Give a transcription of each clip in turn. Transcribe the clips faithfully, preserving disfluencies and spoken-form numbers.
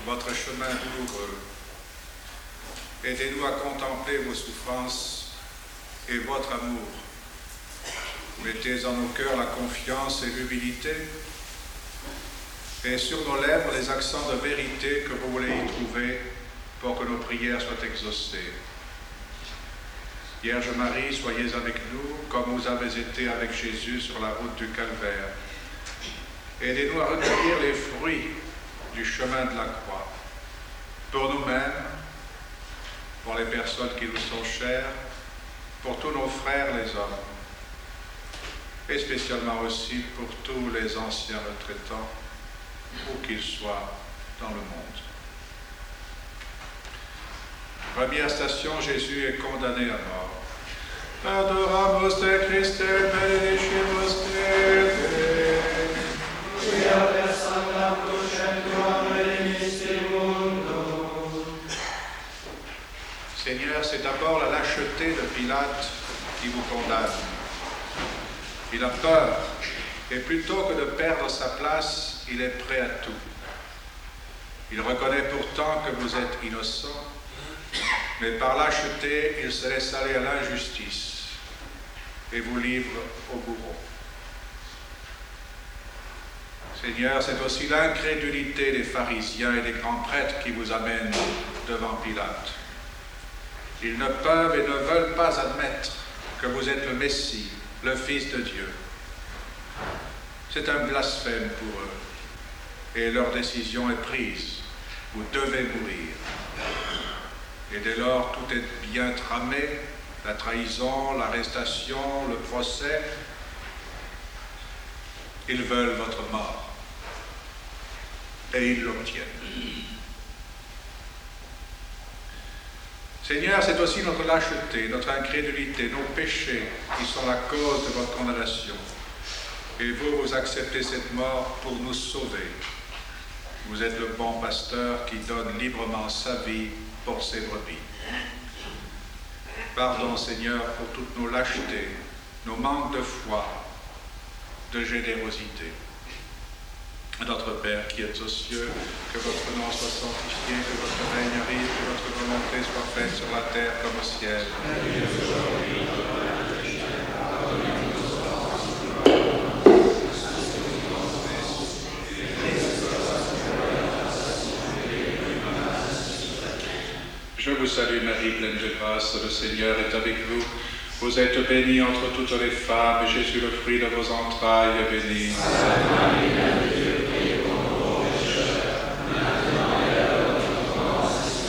votre chemin douloureux. Aidez-nous à contempler vos souffrances et votre amour. Mettez en nos cœurs la confiance et l'humilité, et sur nos lèvres les accents de vérité que vous voulez y trouver pour que nos prières soient exaucées. Vierge Marie, soyez avec nous comme vous avez été avec Jésus sur la route du Calvaire. Aidez-nous à recueillir les fruits du chemin de la croix, pour nous-mêmes, pour les personnes qui nous sont chères, pour tous nos frères les hommes, et spécialement aussi pour tous les anciens retraitants, où qu'ils soient dans le monde. Première station, Jésus est condamné à mort. Adoramus te Christe, benedicimus te, quia per sanctam crucem tuam redemisti mundo. Seigneur, c'est d'abord la lâcheté de Pilate qui vous condamne. Il a peur, et plutôt que de perdre sa place, il est prêt à tout. Il reconnaît pourtant que vous êtes innocent, mais par lâcheté, il se laisse aller à l'injustice et vous livre au bourreau. Seigneur, c'est aussi l'incrédulité des pharisiens et des grands prêtres qui vous amènent devant Pilate. Ils ne peuvent et ne veulent pas admettre que vous êtes le Messie, le Fils de Dieu. C'est un blasphème pour eux, et leur décision est prise. Vous devez mourir. Et dès lors, tout est bien tramé, la trahison, l'arrestation, le procès. Ils veulent votre mort. Et ils l'obtiennent. Seigneur, c'est aussi notre lâcheté, notre incrédulité, nos péchés qui sont la cause de votre condamnation. Et vous, vous acceptez cette mort pour nous sauver. Vous êtes le bon pasteur qui donne librement sa vie pour ses brebis. Pardon, Seigneur, pour toutes nos lâchetés, nos manques de foi, de générosité. Notre Père qui êtes aux cieux, que votre nom soit sanctifié, que votre règne arrive, que votre volonté soit faite sur la terre comme au ciel. Je vous salue Marie, pleine de grâce, le Seigneur est avec vous. Vous êtes bénie entre toutes les femmes, et Jésus, le fruit de vos entrailles, est béni. Sainte Marie, Mère de Dieu, priez pour nous pécheurs, maintenant et à l'heure de notre mort.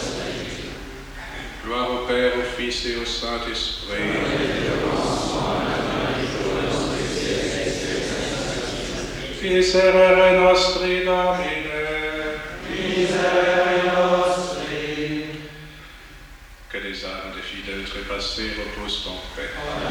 Gloire au Père, au Fils et au Saint-Esprit. Miserere nostri, Domine. Miserere nostri. Que les âmes des fidèles trépassés reposent en paix.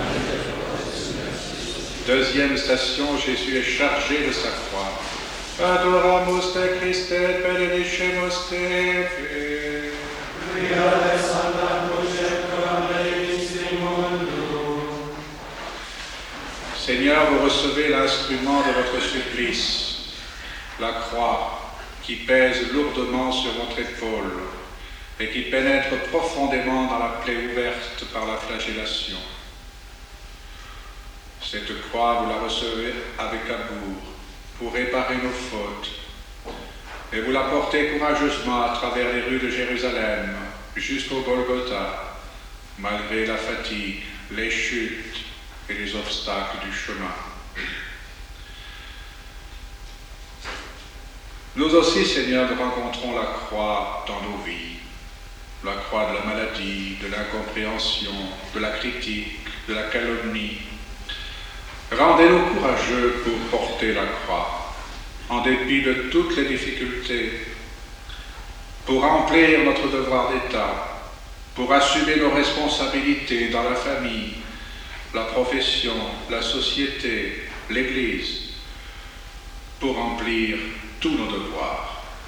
Deuxième station, Jésus est chargé de sa croix. Adoramus te Christe, benedicimus te. Quia per sanctam crucem tuam redemisti mundo. Seigneur, vous recevez l'instrument de votre supplice, la croix qui pèse lourdement sur votre épaule et qui pénètre profondément dans la plaie ouverte par la flagellation. Cette croix, vous la recevez avec amour pour réparer nos fautes, et vous la portez courageusement à travers les rues de Jérusalem jusqu'au Golgotha, malgré la fatigue, les chutes et les obstacles du chemin. Nous aussi, Seigneur, nous rencontrons la croix dans nos vies. La croix de la maladie, de l'incompréhension, de la critique, de la calomnie. Rendez-nous courageux pour porter la croix, en dépit de toutes les difficultés, pour remplir notre devoir d'État, pour assumer nos responsabilités dans la famille, la profession, la société, l'Église, pour remplir tous nos devoirs.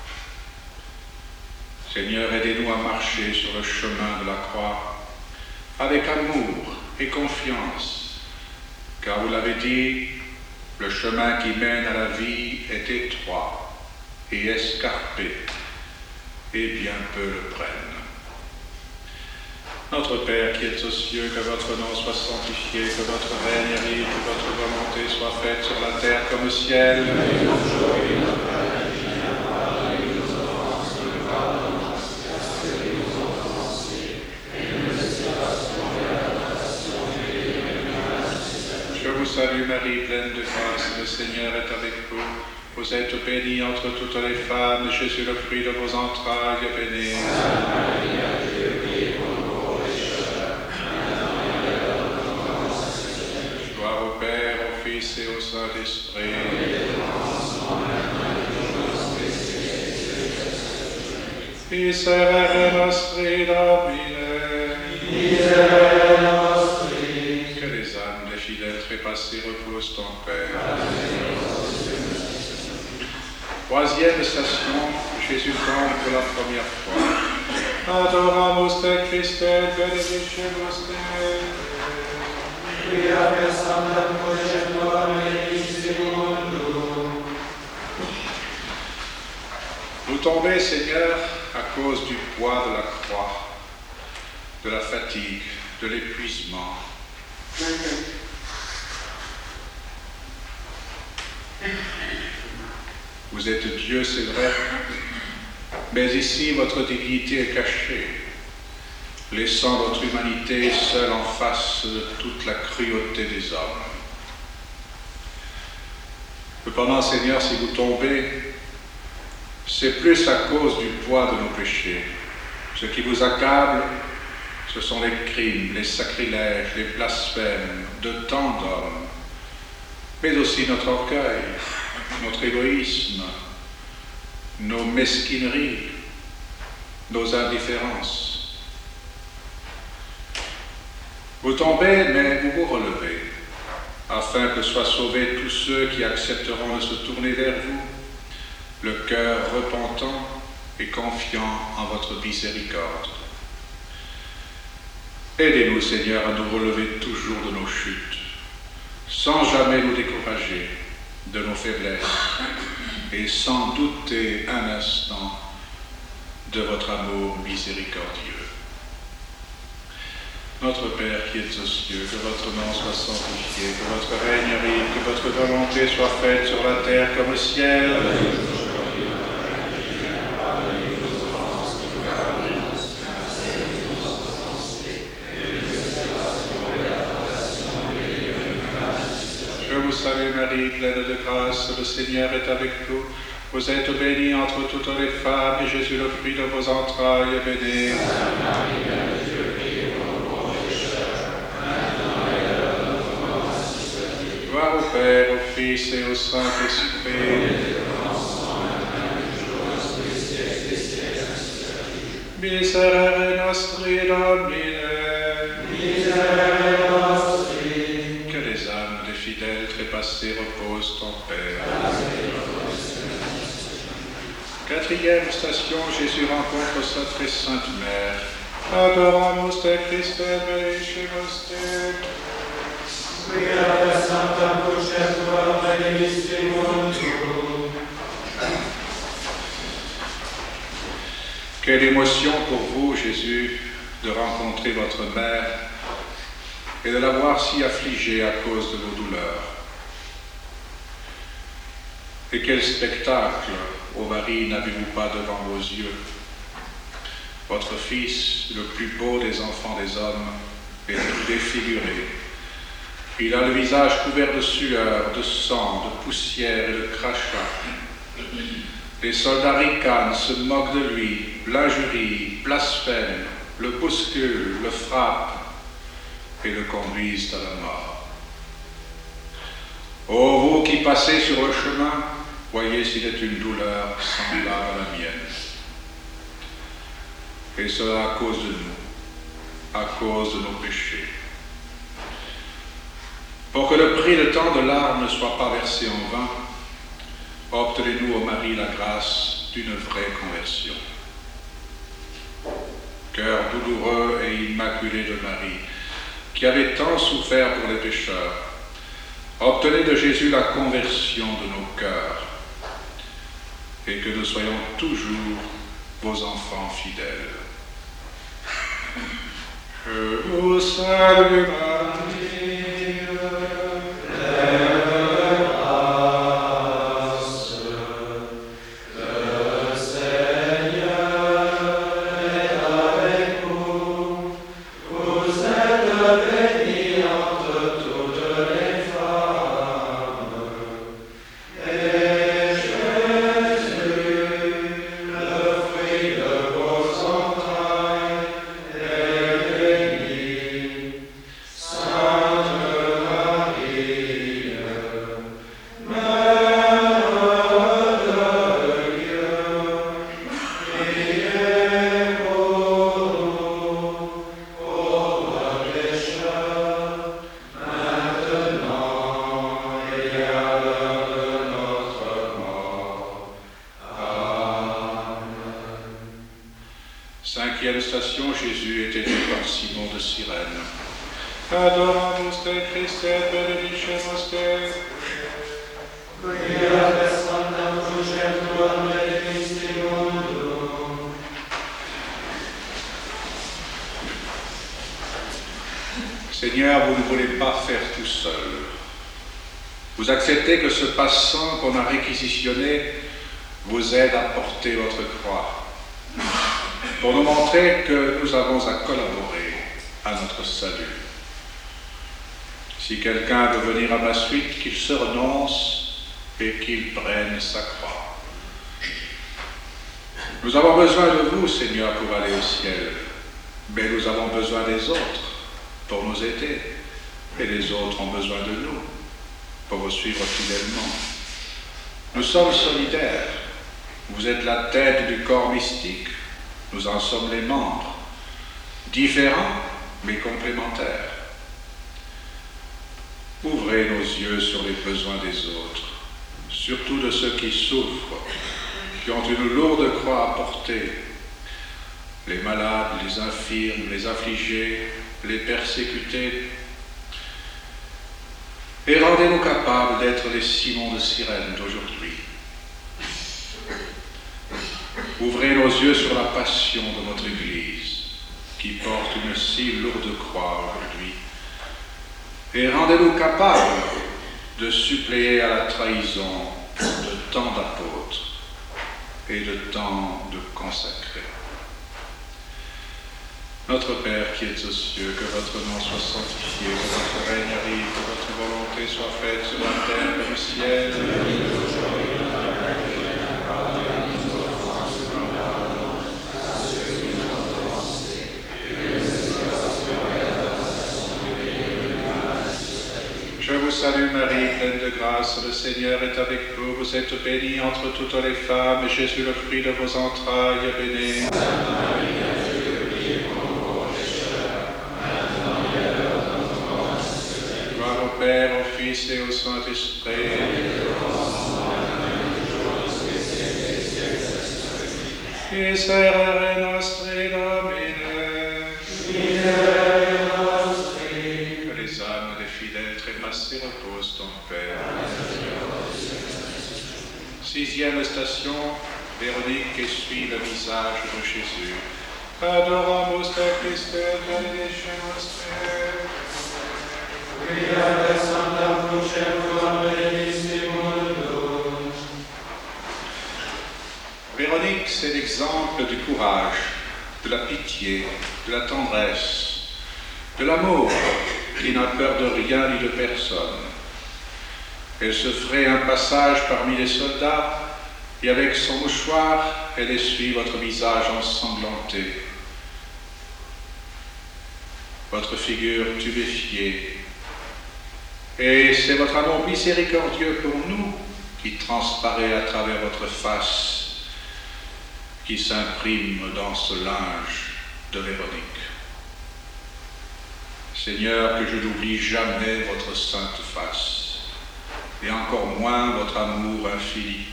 Seigneur, aidez-nous à marcher sur le chemin de la croix avec amour et confiance, car vous l'avez dit, le chemin qui mène à la vie est étroit et escarpé, et bien peu le prennent. Notre Père qui es aux cieux, que votre nom soit sanctifié, que votre règne arrive, que votre volonté soit faite sur la terre comme au ciel. Je vous salue Marie, pleine de grâce, le Seigneur est avec vous. Vous êtes bénie entre toutes les femmes, et Jésus, le fruit de vos entrailles, est béni. Gloire au Père, au Fils et au Saint-Esprit. Miserere nostri Domine. Miserere nostri. Que les âmes des fidèles trépassés reposent en paix. Troisième station, Jésus tombe pour la première fois. Adoramus te Christe, benedicimus te. Quia per sanctam conceptum benedictis mundo. Vous tombez, Seigneur, à cause du poids de la croix, de la fatigue, de l'épuisement. Vous êtes Dieu, c'est vrai, mais ici votre divinité est cachée, laissant votre humanité seule en face de toute la cruauté des hommes. Cependant, Seigneur, si vous tombez, c'est plus à cause du poids de nos péchés. Ce qui vous accable, ce sont les crimes, les sacrilèges, les blasphèmes de tant d'hommes, mais aussi notre orgueil, notre égoïsme, nos mesquineries, nos indifférences. Vous tombez, mais vous vous relevez, afin que soient sauvés tous ceux qui accepteront de se tourner vers vous, le cœur repentant et confiant en votre miséricorde. Aidez-nous, Seigneur, à nous relever toujours de nos chutes, sans jamais nous décourager de nos faiblesses et sans douter un instant de votre amour miséricordieux. Notre Père qui es aux cieux, que votre nom soit sanctifié, que votre règne arrive, que votre volonté soit faite sur la terre comme au ciel. Je vous salue Marie, pleine de grâce, le Seigneur est avec vous. Vous êtes bénie entre toutes les femmes, et Jésus, le fruit de vos entrailles, est béni. Sainte Marie, Mère de Dieu, priez pour nous pauvres pécheurs, maintenant et à l'heure de notre mort. Ainsi soit-il. Gloire au Père, au Fils et au Saint-Esprit. Miserere nostri Domine. Miserere nostri. Que les âmes des fidèles trépassés reposent en paix. Quatrième station, Jésus rencontre sa très sainte mère. Adoramus te Christe, benedicimus te. Quia per sanctam conceptum benedictis mundo. Quelle émotion pour vous, Jésus, de rencontrer votre mère et de la voir si affligée à cause de vos douleurs. Et quel spectacle, ô Marie, n'avez-vous pas devant vos yeux? Votre Fils, le plus beau des enfants des hommes, est tout défiguré. Il a le visage couvert de sueur, de sang, de poussière et de crachats. Les soldats ricanent, se moquent de lui, l'injurient, blasphèment, le bousculent, le frappent et le conduisent à la mort. Ô vous qui passez sur le chemin, voyez s'il est une douleur semblable à la mienne. Et cela à cause de nous, à cause de nos péchés. Pour que le prix de tant de larmes ne soit pas versé en vain, obtenez-nous, ô Marie, la grâce d'une vraie conversion. Cœur douloureux et immaculé de Marie, qui avait tant souffert pour les pécheurs, obtenez de Jésus la conversion de nos cœurs, et que nous soyons toujours vos enfants fidèles. Je vous salue Marie, Cinquième station, Jésus était né par Simon de Cyrène. Adoramus te Christe, benedicemos te. Quia personam crucem tuam benedicti mundo. Seigneur, vous ne voulez pas faire tout seul. Vous acceptez que ce passant qu'on a réquisitionné vous aide à porter votre croix, pour nous montrer que nous avons à collaborer à notre salut. Si quelqu'un veut venir à ma suite, qu'il se renonce et qu'il prenne sa croix. Nous avons besoin de vous, Seigneur, pour aller au ciel, mais nous avons besoin des autres pour nous aider, et les autres ont besoin de nous pour vous suivre fidèlement. Nous sommes solidaires. Vous êtes la tête du corps mystique. Nous en sommes les membres, différents mais complémentaires. Ouvrez nos yeux sur les besoins des autres, surtout de ceux qui souffrent, qui ont une lourde croix à porter, les malades, les infirmes, les affligés, les persécutés. Et rendez-nous capables d'être les Simons de Cyrène d'aujourd'hui. Ouvrez nos yeux sur la passion de votre Église, qui porte une si lourde croix aujourd'hui, et rendez-nous capables de suppléer à la trahison de tant d'apôtres et de tant de consacrés. Notre Père qui es aux cieux, que votre nom soit sanctifié, que votre règne arrive, que votre volonté soit faite sur la terre comme au ciel. Je vous salue Marie, pleine de grâce, le Seigneur est avec vous. Vous êtes bénie entre toutes les femmes, et Jésus, le fruit de vos entrailles, est béni. Gloire au Père, au Fils et au Saint-Esprit. Miserere nostri Domine. Que les âmes des fidèles trépassés reposent en paix. Sixième station, Véronique essuie le visage de Jésus. Adoramus te Christe, benedicemos te. Quia personam crucem tuam benedicti mundo. Véronique, c'est l'exemple du courage, de la pitié, de la tendresse, de l'amour, qui n'a peur de rien ni de personne. Elle se ferait un passage parmi les soldats, et avec son mouchoir, elle essuie votre visage ensanglanté, votre figure tuméfiée. Et c'est votre amour miséricordieux pour nous qui transparaît à travers votre face, qui s'imprime dans ce linge de Véronique. Seigneur, que je n'oublie jamais votre sainte face, et encore moins votre amour infini.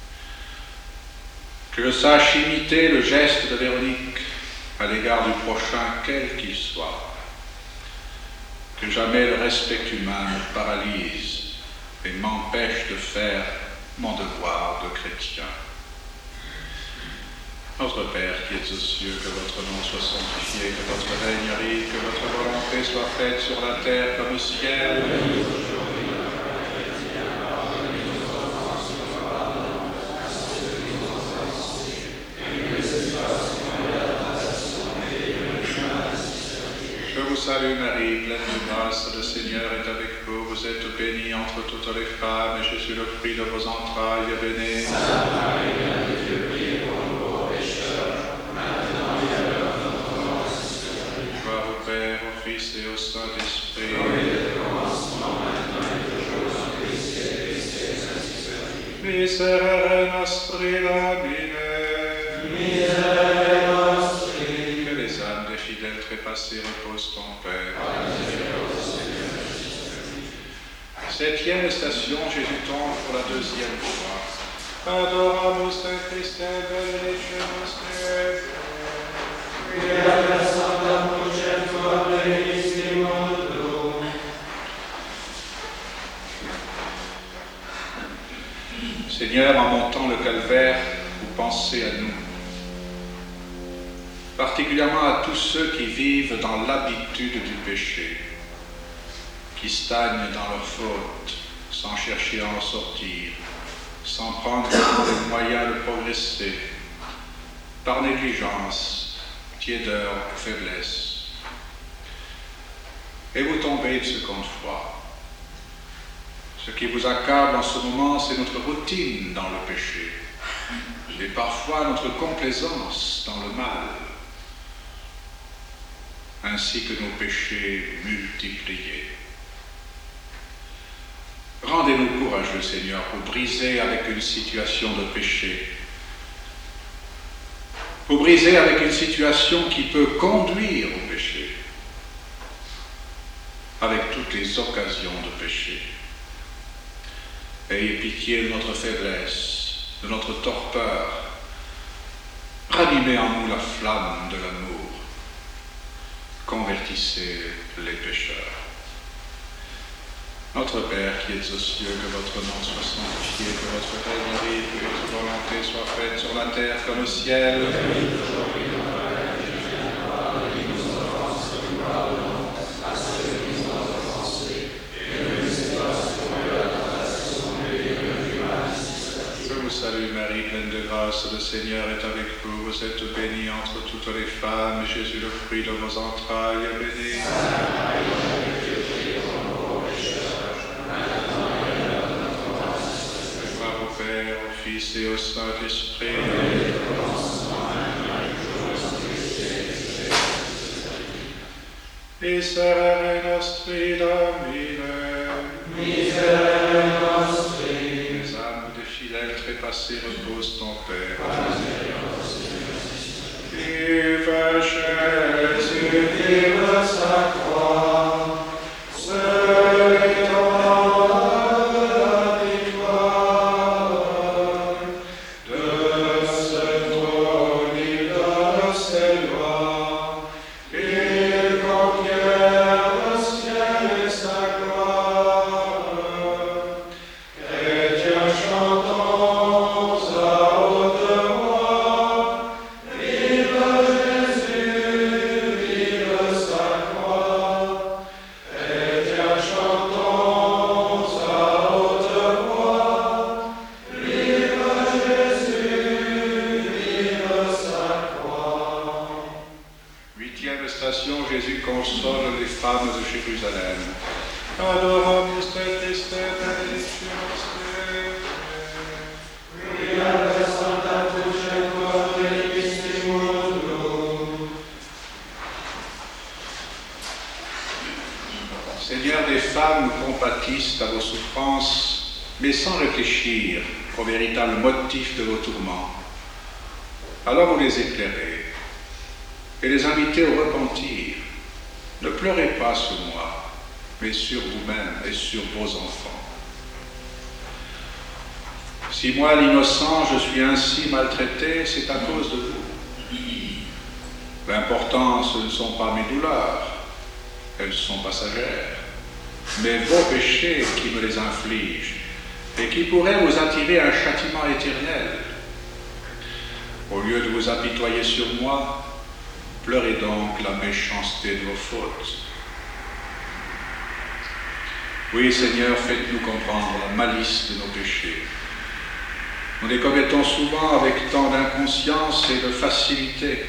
Que je sache imiter le geste de Véronique à l'égard du prochain, quel qu'il soit. Que jamais le respect humain me paralyse et m'empêche de faire mon devoir de chrétien. Notre Père qui es aux cieux, que votre nom soit sanctifié, que votre règne arrive, que votre volonté soit faite sur la terre comme au ciel. Je vous salue Marie, pleine de grâce, le Seigneur est avec vous. Vous êtes bénie entre toutes les femmes, et Jésus, le fruit de vos entrailles, est béni. Sainte Marie, Mère de Dieu, priez pour nous pauvres pécheurs, maintenant et à l'heure de notre mort. Gloire au Père, au Fils et au Saint-Esprit. Comme il était au commencement, maintenant et toujours, en Christ et Christ et Saint-Esprit. Miserere nostri Domine. Miserere nostri. Que les âmes des fidèles trépassés reposent en paix. Septième station, Jésus tombe pour la deuxième fois. Adoramus te Christe benedictus te. Quia per Sancta Cruce tua benedictimo Deum. Seigneur, en montant le calvaire, vous pensez à nous, particulièrement à tous ceux qui vivent dans l'habitude du péché, qui stagnent dans leur faute, sans chercher à en sortir, sans prendre les moyens de progresser, par négligence, tiédeur ou faiblesse. Et vous tombez de seconde fois. Ce qui vous accable en ce moment, c'est notre routine dans le péché, et parfois notre complaisance dans le mal, ainsi que nos péchés multipliés. Rendez-nous courageux, Seigneur, pour briser avec une situation de péché, pour briser avec une situation qui peut conduire au péché, avec toutes les occasions de péché. Ayez pitié de notre faiblesse, de notre torpeur. Ranimez en nous la flamme de l'amour. Convertissez les pécheurs. Notre Père qui es aux cieux, que votre nom soit sanctifié, que votre règne arrive, que votre volonté soit faite sur la terre comme au ciel. Je vous salue Marie, pleine de grâce, le Seigneur est avec vous. Vous êtes bénie entre toutes les femmes, et Jésus, le fruit de vos entrailles, est béni. Père, au Fils et au Saint-Esprit. Miserere nostri Domine. Miserere nostri. Les âmes des fidèles trépassés reposent en paix. Vive Jésus, vive sa croix. Jésus console les femmes de Jérusalem. Adoramus te Christe benedictus te. Quia per Sancta Cruce tua benedictimo Deum. Seigneur, des femmes compatissent à vos souffrances, mais sans réfléchir au véritable motif de vos tourments. Alors vous les éclairez et les invitez au repentir. Ne pleurez pas sur moi, mais sur vous-même et sur vos enfants. Si moi, l'innocent, je suis ainsi maltraité, c'est à cause de vous. L'important, ce ne sont pas mes douleurs, elles sont passagères, mais vos péchés qui me les infligent et qui pourraient vous attirer un châtiment éternel. Au lieu de vous apitoyer sur moi, pleurez donc la méchanceté de vos fautes. Oui, Seigneur, faites-nous comprendre la malice de nos péchés. Nous les commettons souvent avec tant d'inconscience et de facilité.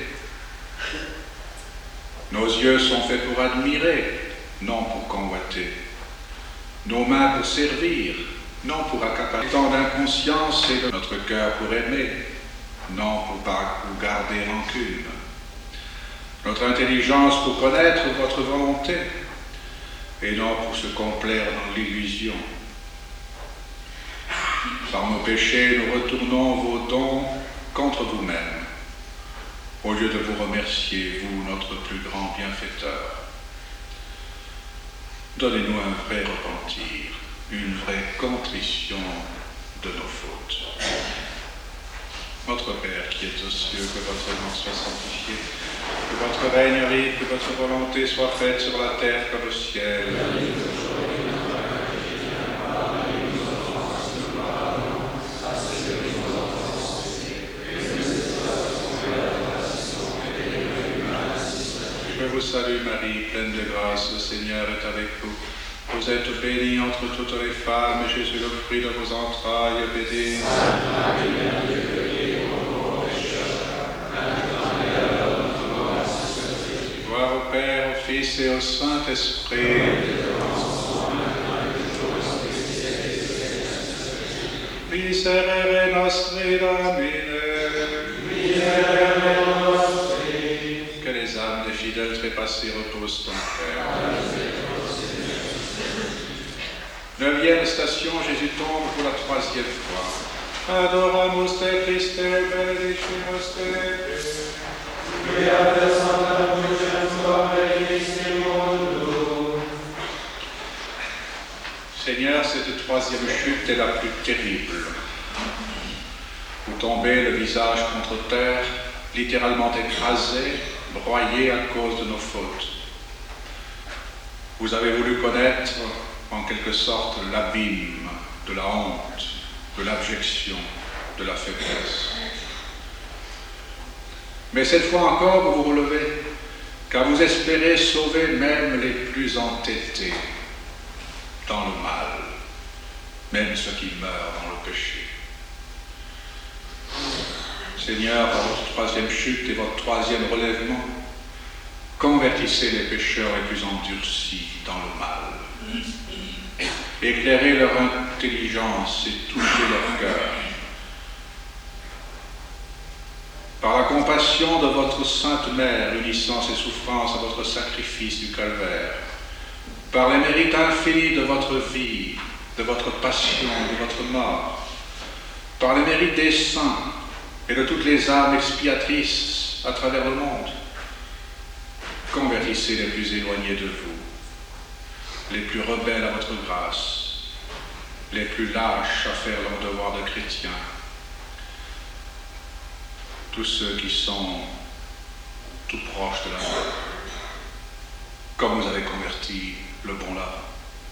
Nos yeux sont faits pour admirer, non pour convoiter. Nos mains pour servir, non pour accaparer. Tant d'inconscience et de notre cœur pour aimer, non pour, pour garder rancune. Notre intelligence pour connaître votre volonté, et non pour se complaire dans l'illusion. Par nos péchés, nous retournons vos dons contre vous-même, au lieu de vous remercier, vous, notre plus grand bienfaiteur. Donnez-nous un vrai repentir, une vraie contrition de nos fautes. Notre Père qui es aux cieux, que votre nom soit sanctifié, que votre règne arrive, que votre volonté soit faite sur la terre comme au ciel. Je vous salue Marie, pleine de grâce, le Seigneur est avec vous. Vous êtes bénie entre toutes les femmes, et Jésus, le fruit de vos entrailles, est béni. Sainte Marie, Mère de Dieu, priez pour nous pauvres pécheurs, maintenant et à l'heure de notre mort. Ainsi soit. Gloire au Père, au Fils et au Saint-Esprit. Miserere nostri Domine. Miserere nostri. Que les âmes des fidèles trépassés reposent en paix. Neuvième station, Jésus tombe pour la troisième fois. Adoramus te Christe, benedicimus te. Beata Sancta Crucem Benedictissimo. Seigneur, cette troisième chute est la plus terrible. Vous tombez le visage contre terre, littéralement écrasé, broyé à cause de nos fautes. Vous avez voulu connaître en quelque sorte l'abîme de la honte, de l'abjection, de la faiblesse. Mais cette fois encore, vous vous relevez, car vous espérez sauver même les plus entêtés dans le mal, même ceux qui meurent dans le péché. Seigneur, par votre troisième chute et votre troisième relèvement, convertissez les pécheurs les plus endurcis dans le mal. Éclairez leur intelligence et touchez leur cœur. Par la compassion de votre Sainte Mère, unissant ses souffrances à votre sacrifice du calvaire, par les mérites infinis de votre vie, de votre passion, de votre mort, par les mérites des saints et de toutes les âmes expiatrices à travers le monde, convertissez les plus éloignés de vous, les plus rebelles à votre grâce, les plus lâches à faire leur devoir de chrétien, tous ceux qui sont tout proches de la mort, comme vous avez converti le bon là.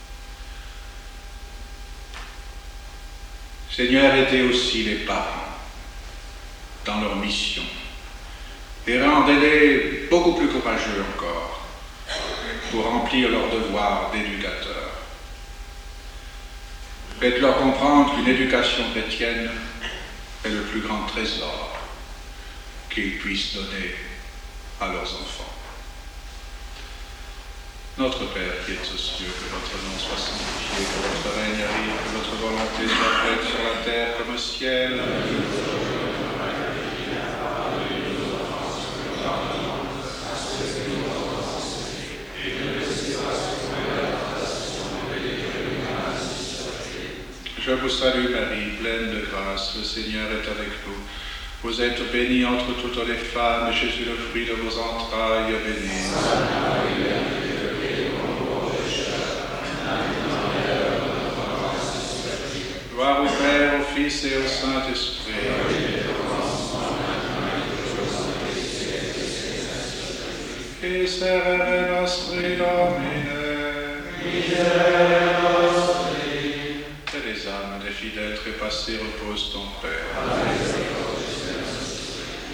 Seigneur, aidez aussi les parents dans leur mission et rendez-les beaucoup plus courageux encore pour remplir leur devoir d'éducateur. Faites-leur comprendre qu'une éducation chrétienne est le plus grand trésor qu'ils puissent donner à leurs enfants. Notre Père qui es aux cieux, que votre nom soit sanctifié, que votre règne arrive, que votre volonté soit faite sur la terre comme au ciel. Je vous salue Marie, pleine de grâce, le Seigneur est avec vous. Vous êtes bénie entre toutes les femmes, et Jésus, le fruit de vos entrailles, est béni. Gloire au Père, au Fils et au Saint-Esprit. Miserere nostri Domine. Miserere nostri. Que les âmes des fidèles trépassés reposent en paix.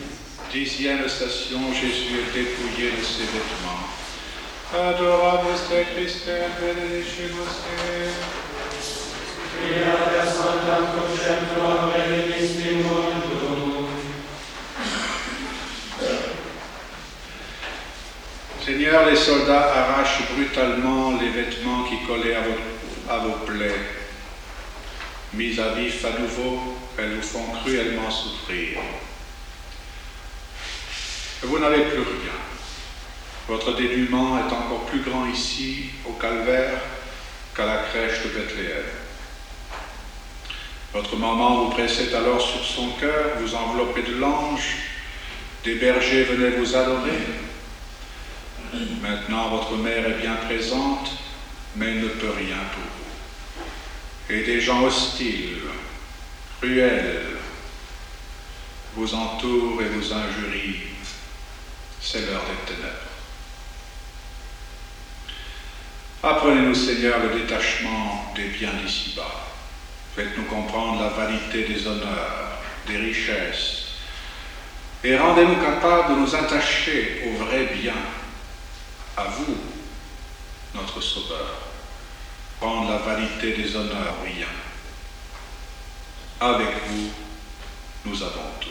Dixième station, Jésus est dépouillé de ses vêtements. Adoramus te Christe, benedictions te. Via per Sanctam Crucem tuam redemisti mundum. Seigneur, les soldats arrachent brutalement les vêtements qui collaient à vos, à vos plaies. Mis à vif à nouveau, elles vous font cruellement souffrir. Vous n'avez plus rien. Votre dénuement est encore plus grand ici, au calvaire, qu'à la crèche de Bethléem. Votre maman vous pressait alors sur son cœur, vous enveloppez de l'ange, des bergers venaient vous adorer. Maintenant, votre mère est bien présente, mais elle ne peut rien pour vous. Et des gens hostiles, cruels, vous entourent et vous injurient. C'est l'heure des ténèbres. Apprenez-nous, Seigneur, le détachement des biens d'ici-bas. Faites-nous comprendre la vanité des honneurs, des richesses, et rendez-nous capables de nous attacher au vrai bien, à vous, notre Sauveur. Prendre la vanité des honneurs, rien. Avec vous, nous avons tout.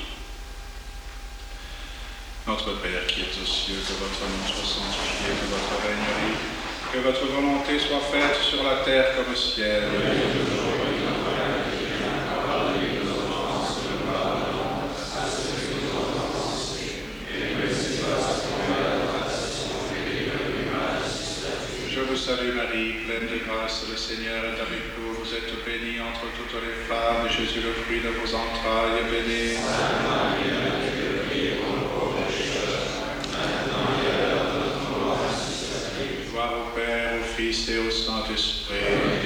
Notre Père qui es aux cieux, que votre nom soit sanctifié, que votre règne arrive, que votre volonté soit faite sur la terre comme au ciel. Je vous salue Marie, pleine de grâce, le Seigneur est avec vous. Vous êtes bénie entre toutes les femmes, et Jésus, le fruit de vos entrailles, est béni. Gloire au Père, au Fils et au Saint-Esprit.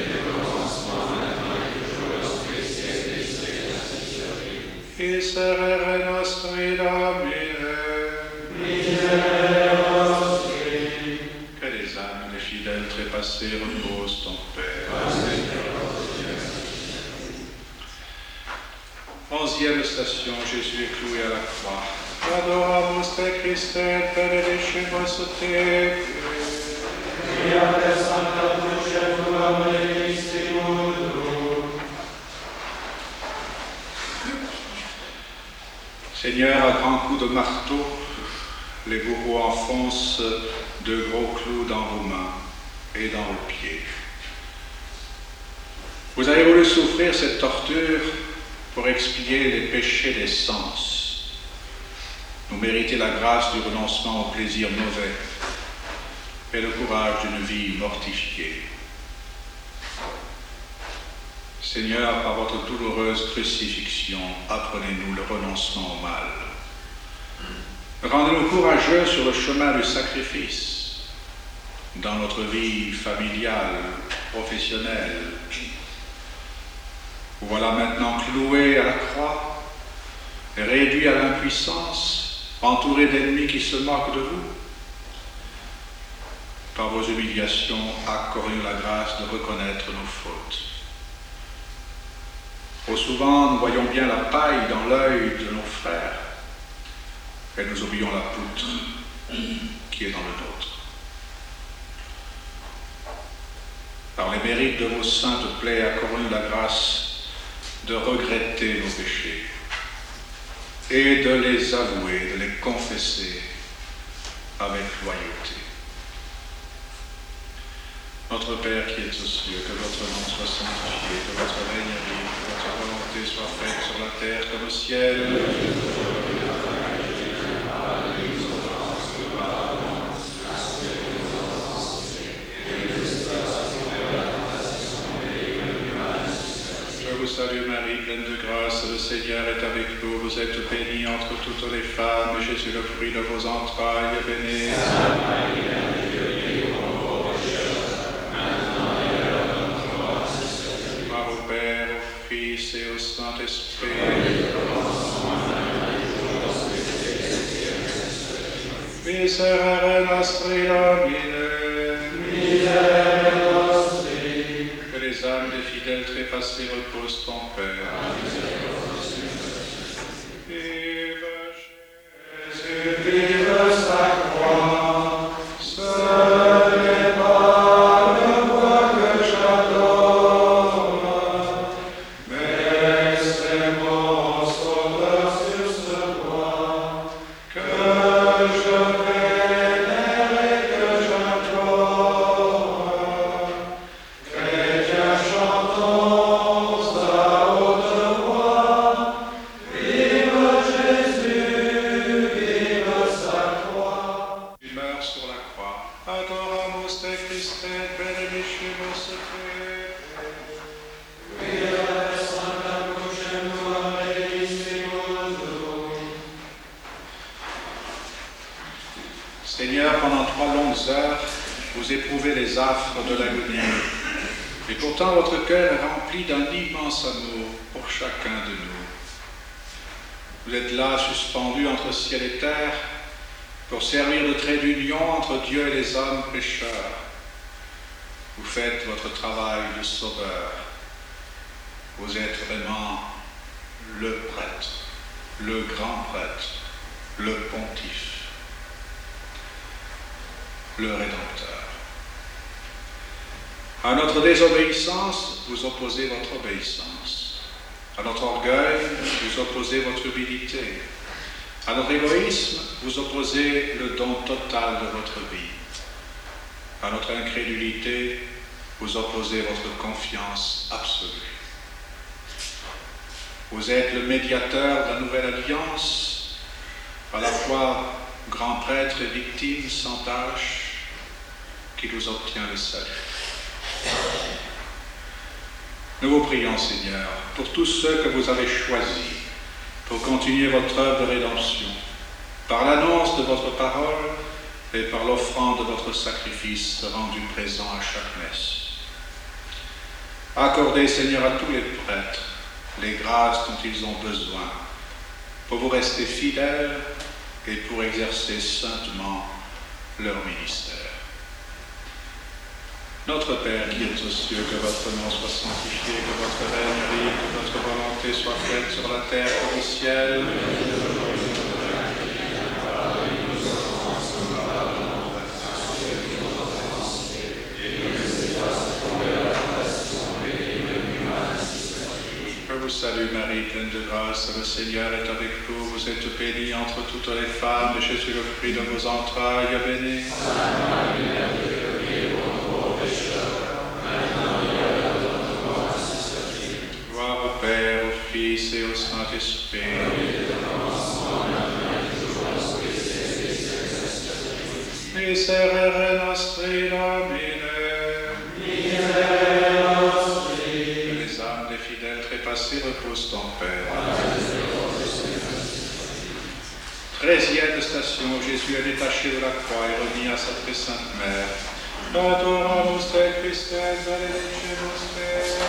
Miserere nostri Domine. Que les âmes des fidèles trépassés reposent en paix. Onzième station, Jésus est cloué à la croix. Adoramus te Christe, benedictions te. Via per Sanctam Crucem tuam redemisti mundum. Seigneur, à grands coups de marteau, les bourreaux enfoncent de gros clous dans vos mains et dans vos pieds. Vous avez voulu souffrir cette torture pour expier les péchés des sens, nous mériter la grâce du renoncement au plaisir mauvais et le courage d'une vie mortifiée. Seigneur, par votre douloureuse crucifixion, apprenez-nous le renoncement au mal. Rendez-nous courageux sur le chemin du sacrifice, dans notre vie familiale, professionnelle. Vous voilà maintenant cloué à la croix, réduit à l'impuissance, entouré d'ennemis qui se moquent de vous. Par vos humiliations, accordez-nous la grâce de reconnaître nos fautes. Trop souvent, nous voyons bien la paille dans l'œil de nos frères, et nous oublions la poutre qui est dans le nôtre. Par les mérites de vos saintes plaies, accordez-nous la grâce de regretter nos péchés et de les avouer, de les confesser avec loyauté. Notre Père qui es aux cieux, que votre nom soit sanctifié, que votre règne arrive, que votre volonté soit faite sur la terre comme au ciel. Je vous salue Marie, pleine de grâce, le Seigneur est avec vous. Vous êtes bénie entre toutes les femmes, et Jésus, le fruit de vos entrailles, est béni. Au Père, au Fils et au Saint-Esprit. Miserere nostri Domine. Que les âmes des fidèles trépassés reposent en paix. Vive Adoramus te Christe, benedicimus te. Seigneur, pendant trois longues heures, vous éprouvez les affres de l'agonie. Et pourtant, votre cœur est rempli d'un immense amour pour chacun de nous. Vous êtes là, suspendu entre ciel et terre, pour servir de trait d'union entre Dieu et les hommes pécheurs. Vous faites votre travail de sauveur. Vous êtes vraiment le prêtre, le grand prêtre, le pontife, le Rédempteur. À notre désobéissance, vous opposez votre obéissance. À notre orgueil, vous opposez votre humilité. À notre égoïsme, vous opposez le don total de votre vie. À notre incrédulité, vous opposez votre confiance absolue. Vous êtes le médiateur de la nouvelle alliance, à la fois grand prêtre et victime sans tâche, qui nous obtient le salut. Nous vous prions, Seigneur, pour tous ceux que vous avez choisis pour continuer votre œuvre de rédemption, par l'annonce de votre parole et par l'offrande de votre sacrifice rendu présent à chaque messe. Accordez, Seigneur, à tous les prêtres les grâces dont ils ont besoin pour vous rester fidèles et pour exercer saintement leur ministère. Notre Père qui es aux cieux, que votre nom soit sanctifié, que votre règne arrive, que votre volonté soit faite sur la terre comme au ciel. Je vous salue Marie, pleine de grâce, le Seigneur est avec vous. Vous êtes bénie entre toutes les femmes, et Jésus, le fruit de vos entrailles, est béni. Gloire au Père, au Fils et au Saint-Esprit. Miserere nostri Domine. Que les âmes des fidèles trépassés reposent en paix. Treizième station, Jésus est détaché de la croix et remis à sa très sainte mère. Adoramus te Christe, benedicimus te.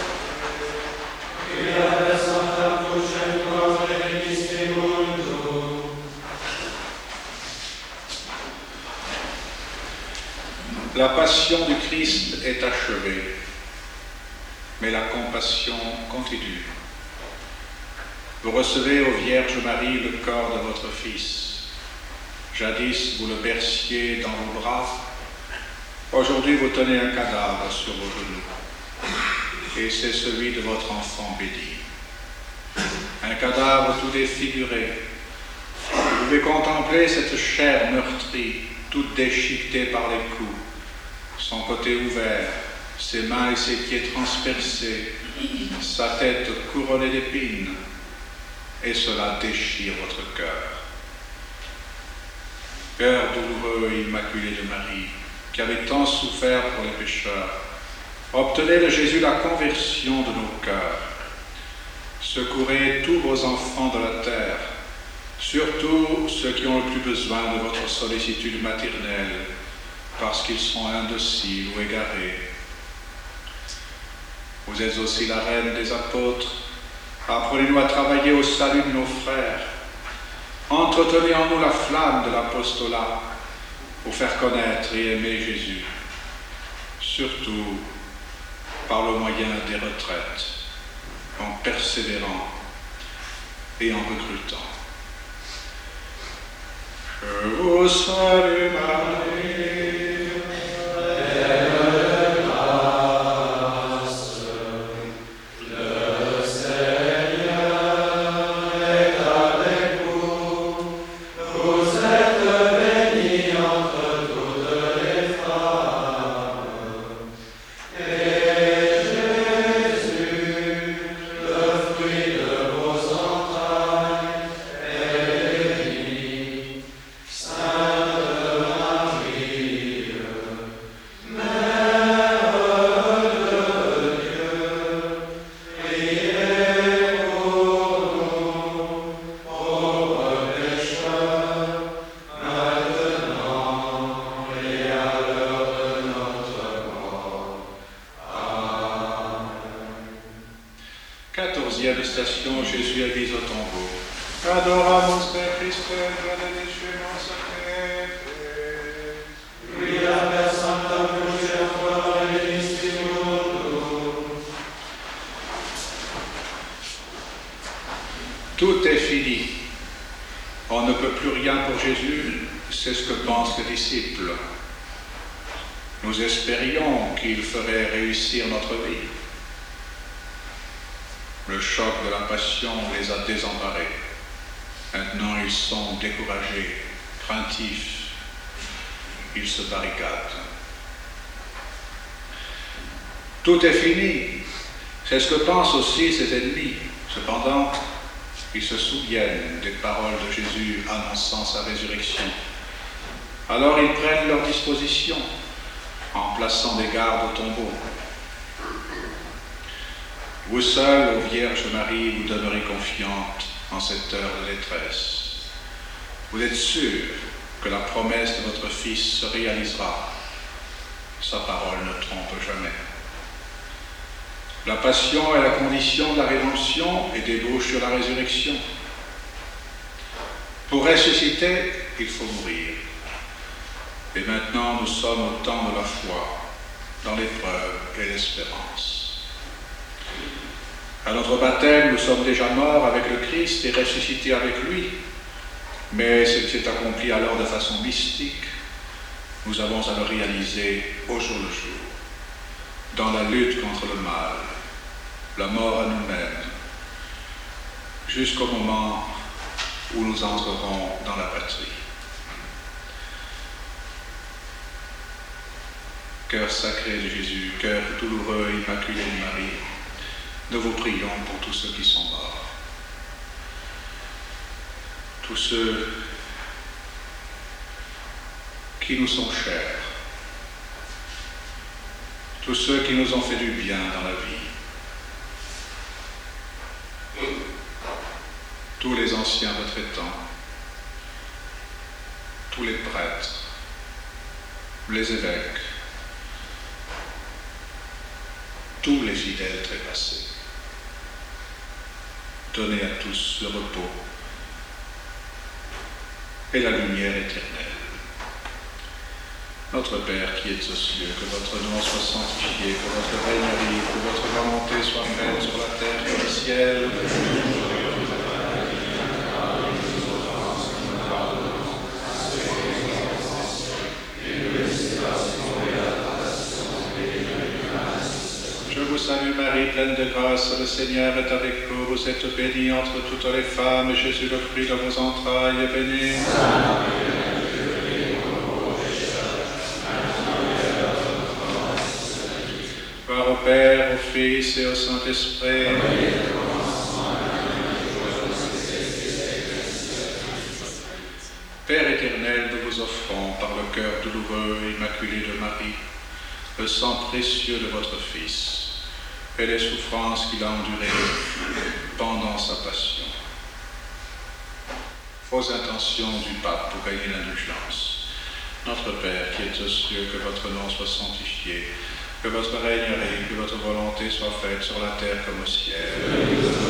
La passion du Christ est achevée, mais la compassion continue. Vous recevez, ô Vierge Marie, le corps de votre Fils. Jadis, vous le berciez dans vos bras. Aujourd'hui, vous tenez un cadavre sur vos genoux. Et c'est celui de votre enfant béni. Un cadavre tout défiguré. Vous pouvez contempler cette chair meurtrie, toute déchiquetée par les coups, son côté ouvert, ses mains et ses pieds transpercés, sa tête couronnée d'épines, et cela déchire votre cœur. Cœur douloureux et immaculé de Marie, qui avait tant souffert pour les pécheurs, obtenez de Jésus la conversion de nos cœurs. Secourez tous vos enfants de la terre, surtout ceux qui ont le plus besoin de votre sollicitude maternelle, parce qu'ils sont indociles ou égarés. Vous êtes aussi la reine des apôtres. Apprenez-nous à travailler au salut de nos frères. Entretenez en nous la flamme de l'apostolat pour faire connaître et aimer Jésus, surtout par le moyen des retraites, en persévérant et en recrutant. Je vous salue Marie. Sainte Marie, manifestation, Jésus est mis au tombeau. Adoramus te Christe, benedictionem sacramentis. Quia per Sancta Croce ancora benedictionem. Tout est fini. On ne peut plus rien pour Jésus, c'est ce que pensent les disciples. Nous espérions qu'il ferait réussir notre vie. Le choc de la passion les a désemparés. Maintenant, ils sont découragés, craintifs. Ils se barricadent. Tout est fini. C'est ce que pensent aussi ses ennemis. Cependant, ils se souviennent des paroles de Jésus annonçant sa résurrection. Alors ils prennent leurs dispositions en plaçant des gardes au tombeau. Vous seul, ô Vierge Marie, vous demeurez confiante en cette heure de détresse. Vous êtes sûre que la promesse de votre Fils se réalisera. Sa parole ne trompe jamais. La passion est la condition de la rédemption et débouche sur la résurrection. Pour ressusciter, il faut mourir. Et maintenant, nous sommes au temps de la foi, dans l'épreuve et l'espérance. À notre baptême, nous sommes déjà morts avec le Christ et ressuscités avec lui. Mais ce qui s'est accompli alors de façon mystique, nous avons à le réaliser au jour le jour, dans la lutte contre le mal, la mort à nous-mêmes, jusqu'au moment où nous entrerons dans la patrie. Cœur sacré de Jésus, cœur douloureux, immaculé de Marie, nous vous prions pour tous ceux qui sont morts, tous ceux qui nous sont chers, tous ceux qui nous ont fait du bien dans la vie, tous les anciens retraitants, tous les prêtres, les évêques, tous les fidèles trépassés. Donnez à tous le repos et la lumière éternelle. Notre Père qui es aux cieux, que votre nom soit sanctifié, que votre règne arrive, que votre volonté soit faite sur la terre comme au ciel. Je vous salue Marie, pleine de grâce, le Seigneur est avec vous. Vous êtes bénie entre toutes les femmes, et Jésus, le fruit de vos entrailles, est béni. Gloire au Père, au Fils et au Saint-Esprit. Père éternel, nous vous offrons, par le cœur douloureux et immaculé de Marie, le sang précieux de votre Fils et les souffrances qu'il a endurées pendant sa passion. Aux intentions du pape pour gagner l'indulgence. Notre Père qui es aux cieux, que votre nom soit sanctifié, que votre règne arrive, que votre volonté soit faite sur la terre comme au ciel.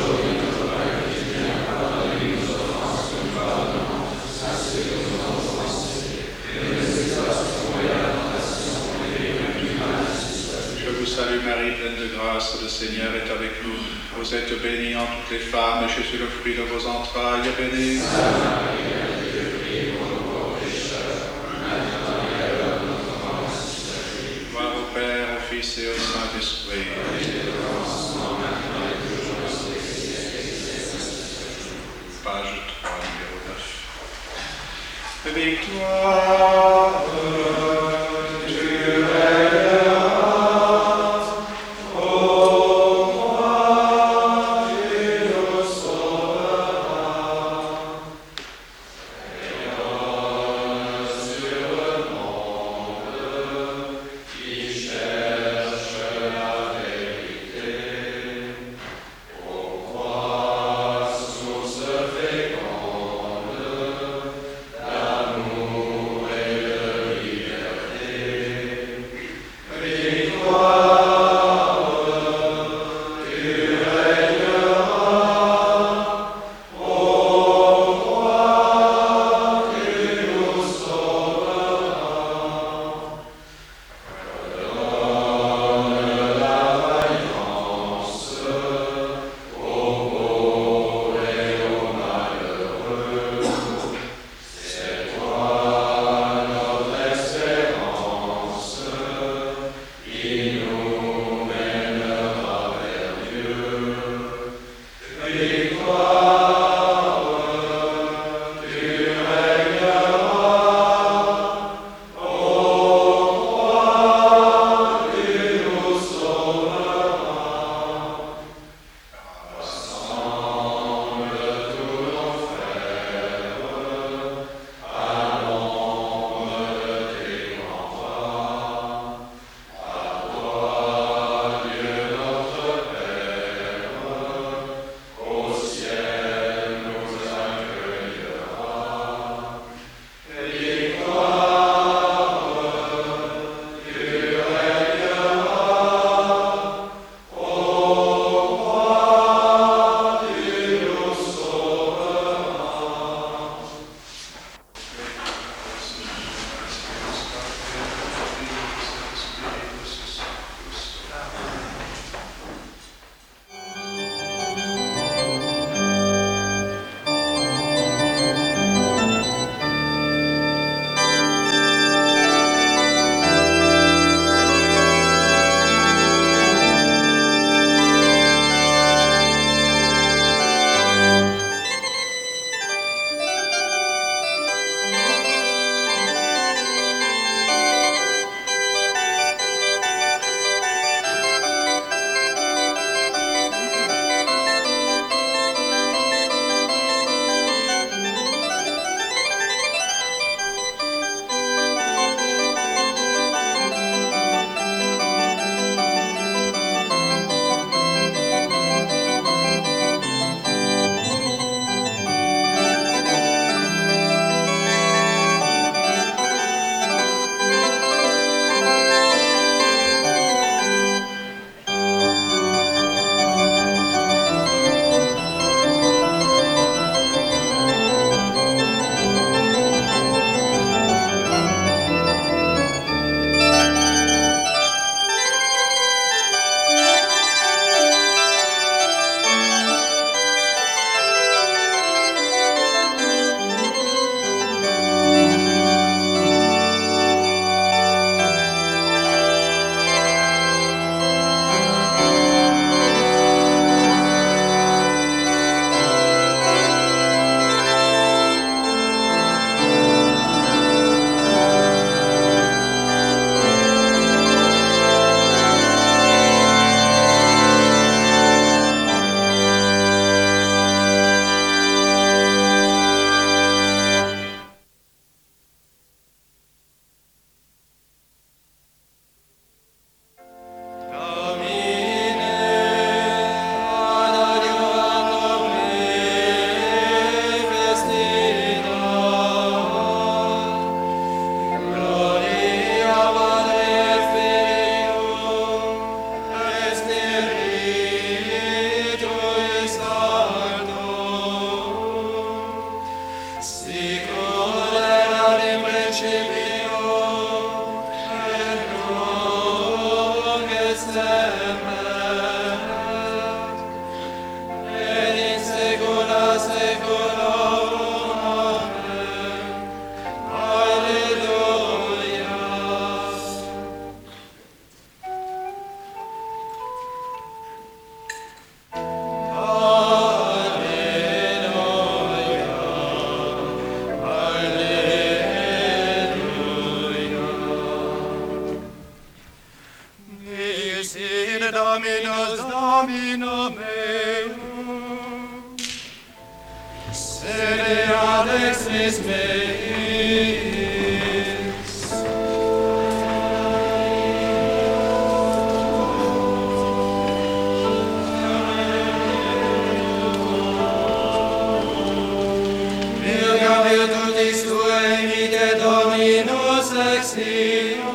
Je vous salue Marie, pleine de grâce, le Seigneur est avec nous. Vous êtes bénie en toutes les femmes, et Jésus, le fruit de vos entrailles, est béni. Gloire au Père, au Fils et au Saint-Esprit. Page trois, numéro neuf. Victoire. L'amour et Dominus Domino meum, sede Alexis meis. Virtutis tuae vitae Dominus exio,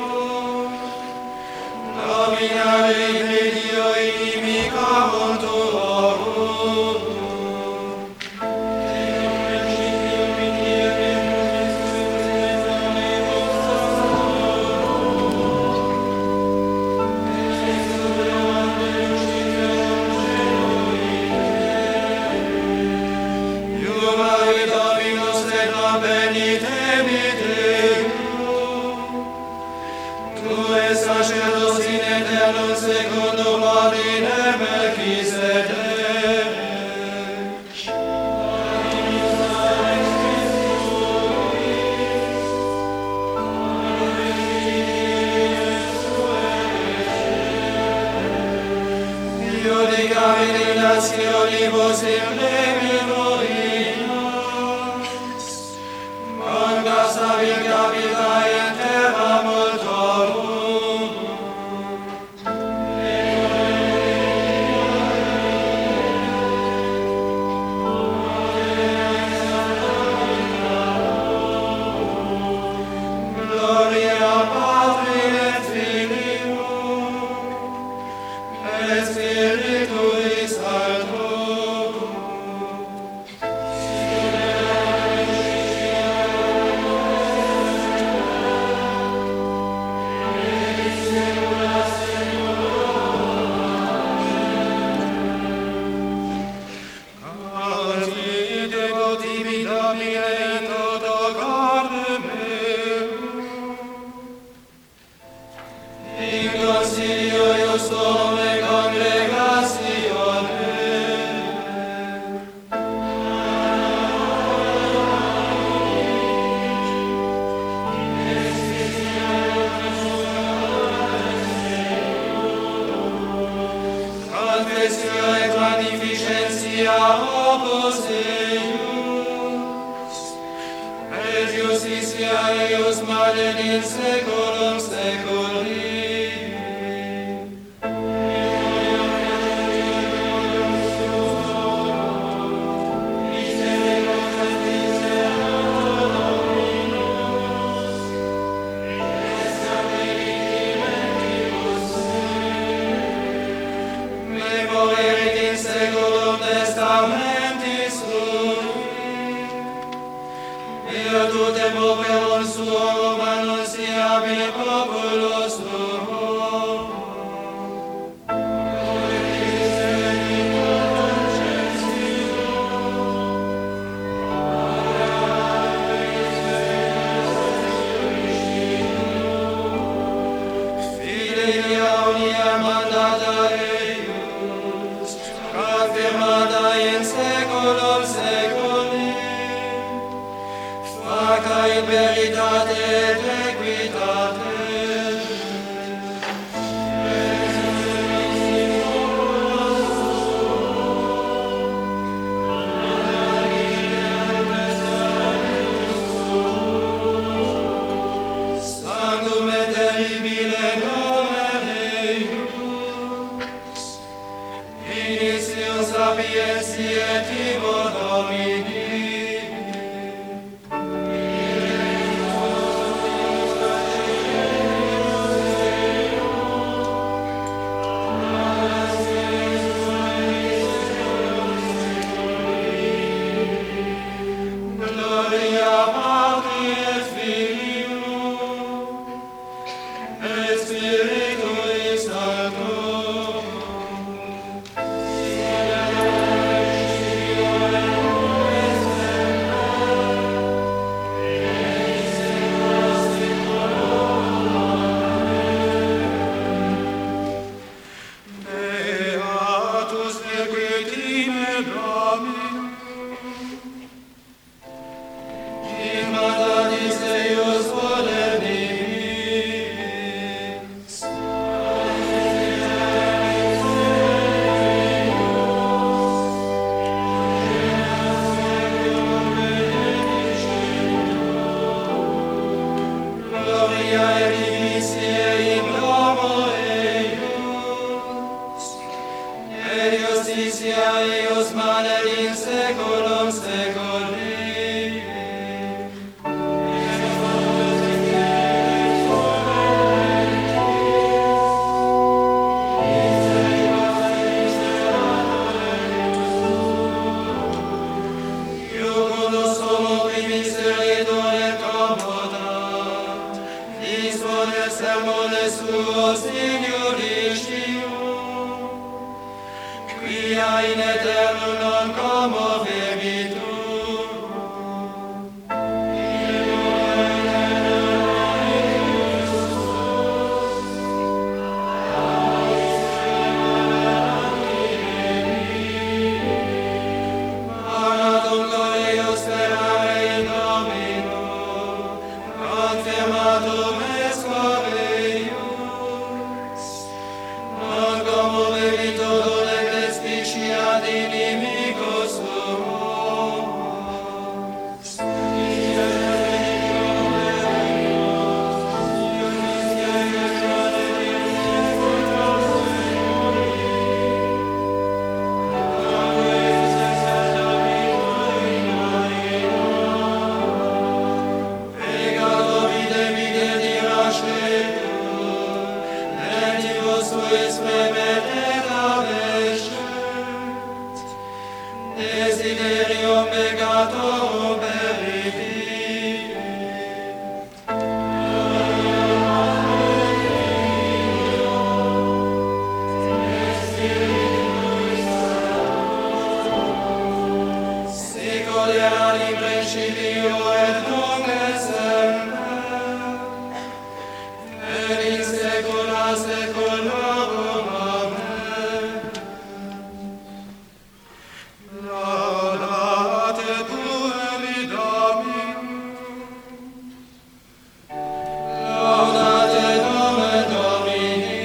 dominare medio inimica tuorum. Secondo l'ordine Melchisedec. Iudicavi in nationibus in leviroinas, manga savi capita in terra multorum. In seculum seculi. Memorit in seculum testamentis sui, virtute populum suo annuntiavi populo suo. Fidelia unia mandata eius, confirmata in seculum seculi, faca in veritate et equitate. Sanctum et terribile nomen eius, initium sapientiae et timor Domini. In Deus volere nimicis, sole suo signoriscium, quia in eterno non commovebitur. Desiderium begatorum peribit. Sicut erat in principio et nunc et semper, et in saecula saeculorum. Amen. Laudate pueri Dominum. Laudate nomen Domini.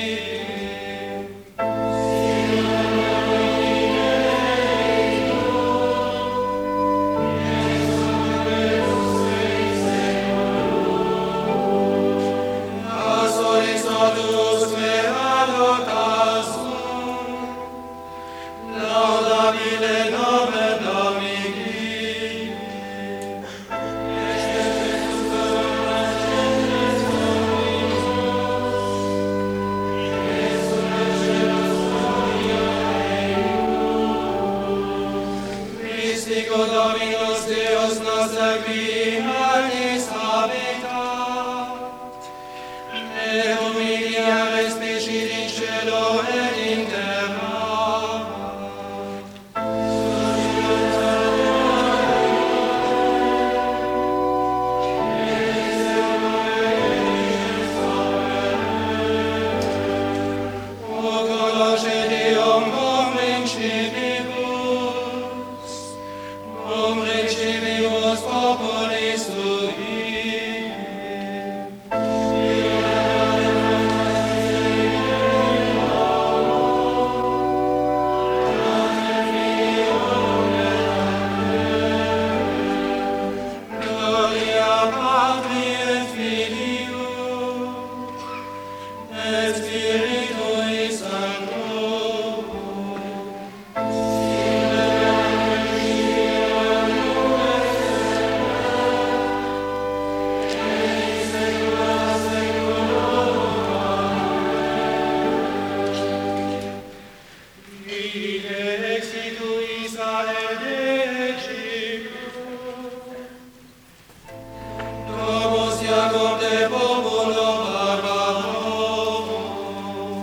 Asoris totus me adocasum, laudabile nomen Domini. Mystico Dominus Deus noster qui in altis habitat, et humilia respici in cielo et in terra. O conosce Deum cum principibus, cum principibus populis sui. Gloria Patri et Filio et Spiritui Sancto. Ide exituis ad Egyptum, Domus Iacom de populo barbarum,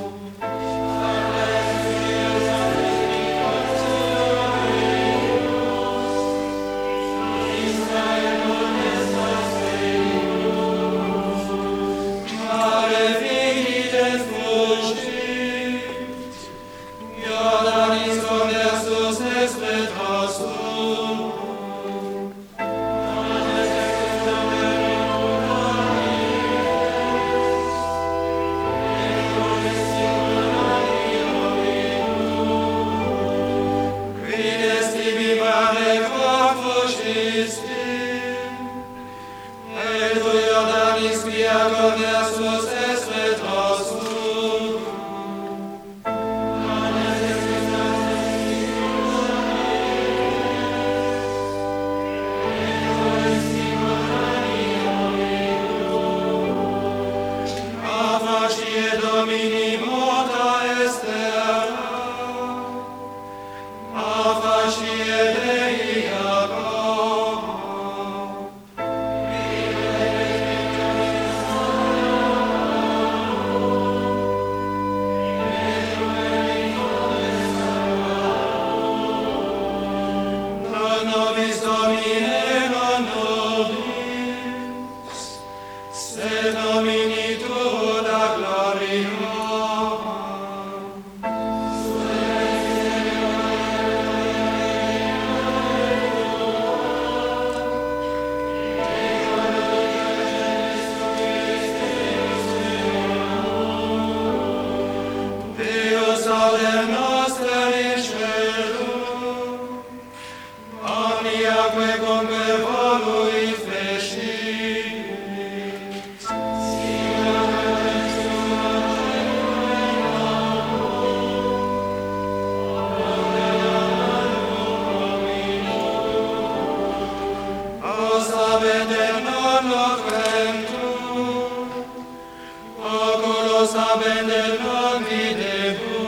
Manos abendere videbus.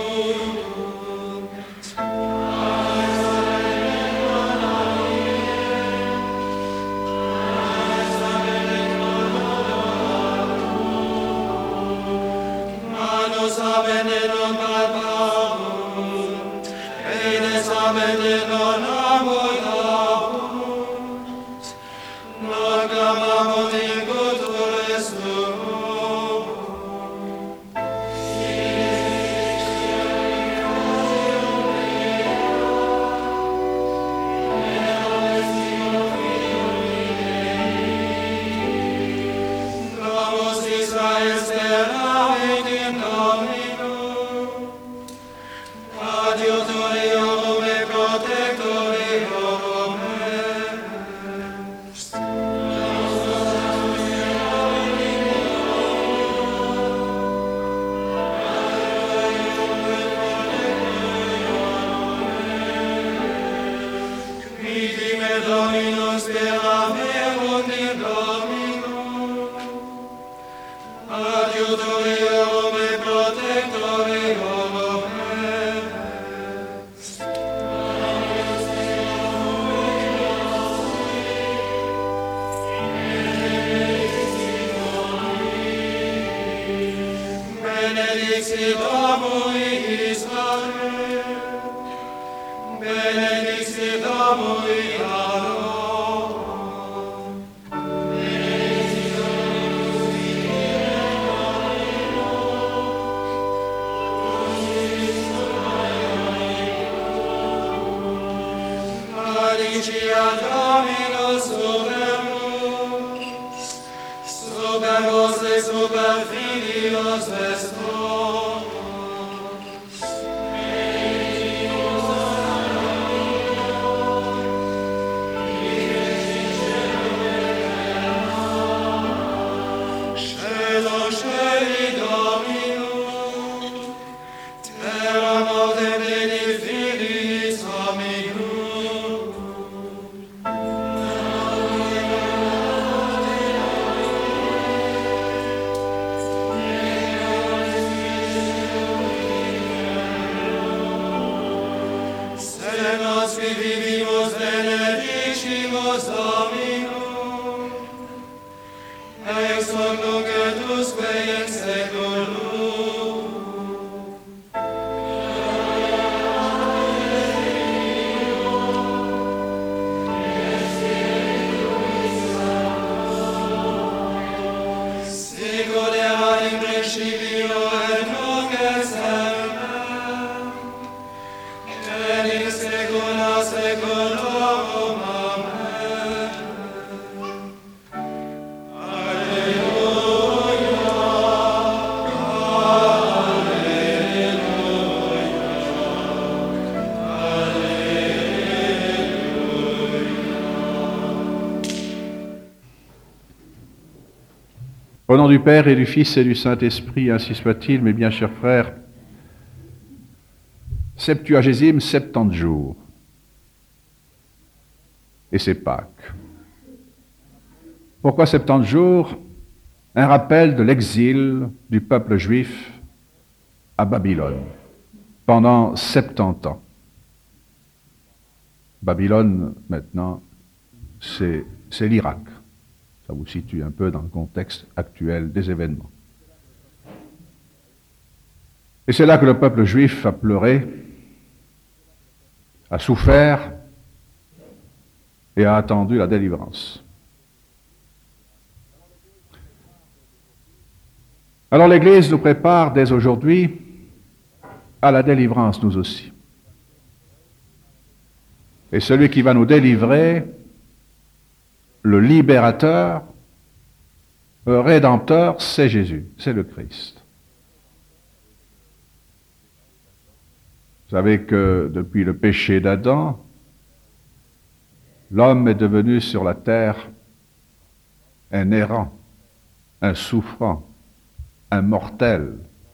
Manos abendere non palpabunt, eines abendere non amorabunt, non clamabunt in culture suum. Glomus Israel steravit in Domino, adiutoriorum et protectoriorum est. Quid me Dominus speraverunt in Domino, adiutoriorum et protectoriorum est. Benedixit Domui Israel, benedixit Domui Aaron. Maliciat Dominus subemus, subemus et super filios vestos. Celo sceli Dominum, terra mote pleni filiis hominum. Se nos vivimus benedicimus Dominum, ex hoc nunc et usque in saeculum. Sicut erat in principio et nunc et semper, et in saecula saeculorum. Amen. Au nom du Père et du Fils et du Saint-Esprit, ainsi soit-il, mes bien chers frères, Septuagésime, septante jours, et c'est Pâques. Pourquoi septante jours? Un rappel de l'exil du peuple juif à Babylone pendant septante ans. Babylone, maintenant, c'est, c'est l'Irak. Ça vous situe un peu dans le contexte actuel des événements. Et c'est là que le peuple juif a pleuré, a souffert et a attendu la délivrance. Alors l'Église nous prépare dès aujourd'hui à la délivrance, nous aussi. Et celui qui va nous délivrer, le libérateur, le rédempteur, c'est Jésus, c'est le Christ. Vous savez que depuis le péché d'Adam, l'homme est devenu sur la terre un errant, un souffrant, un mortel.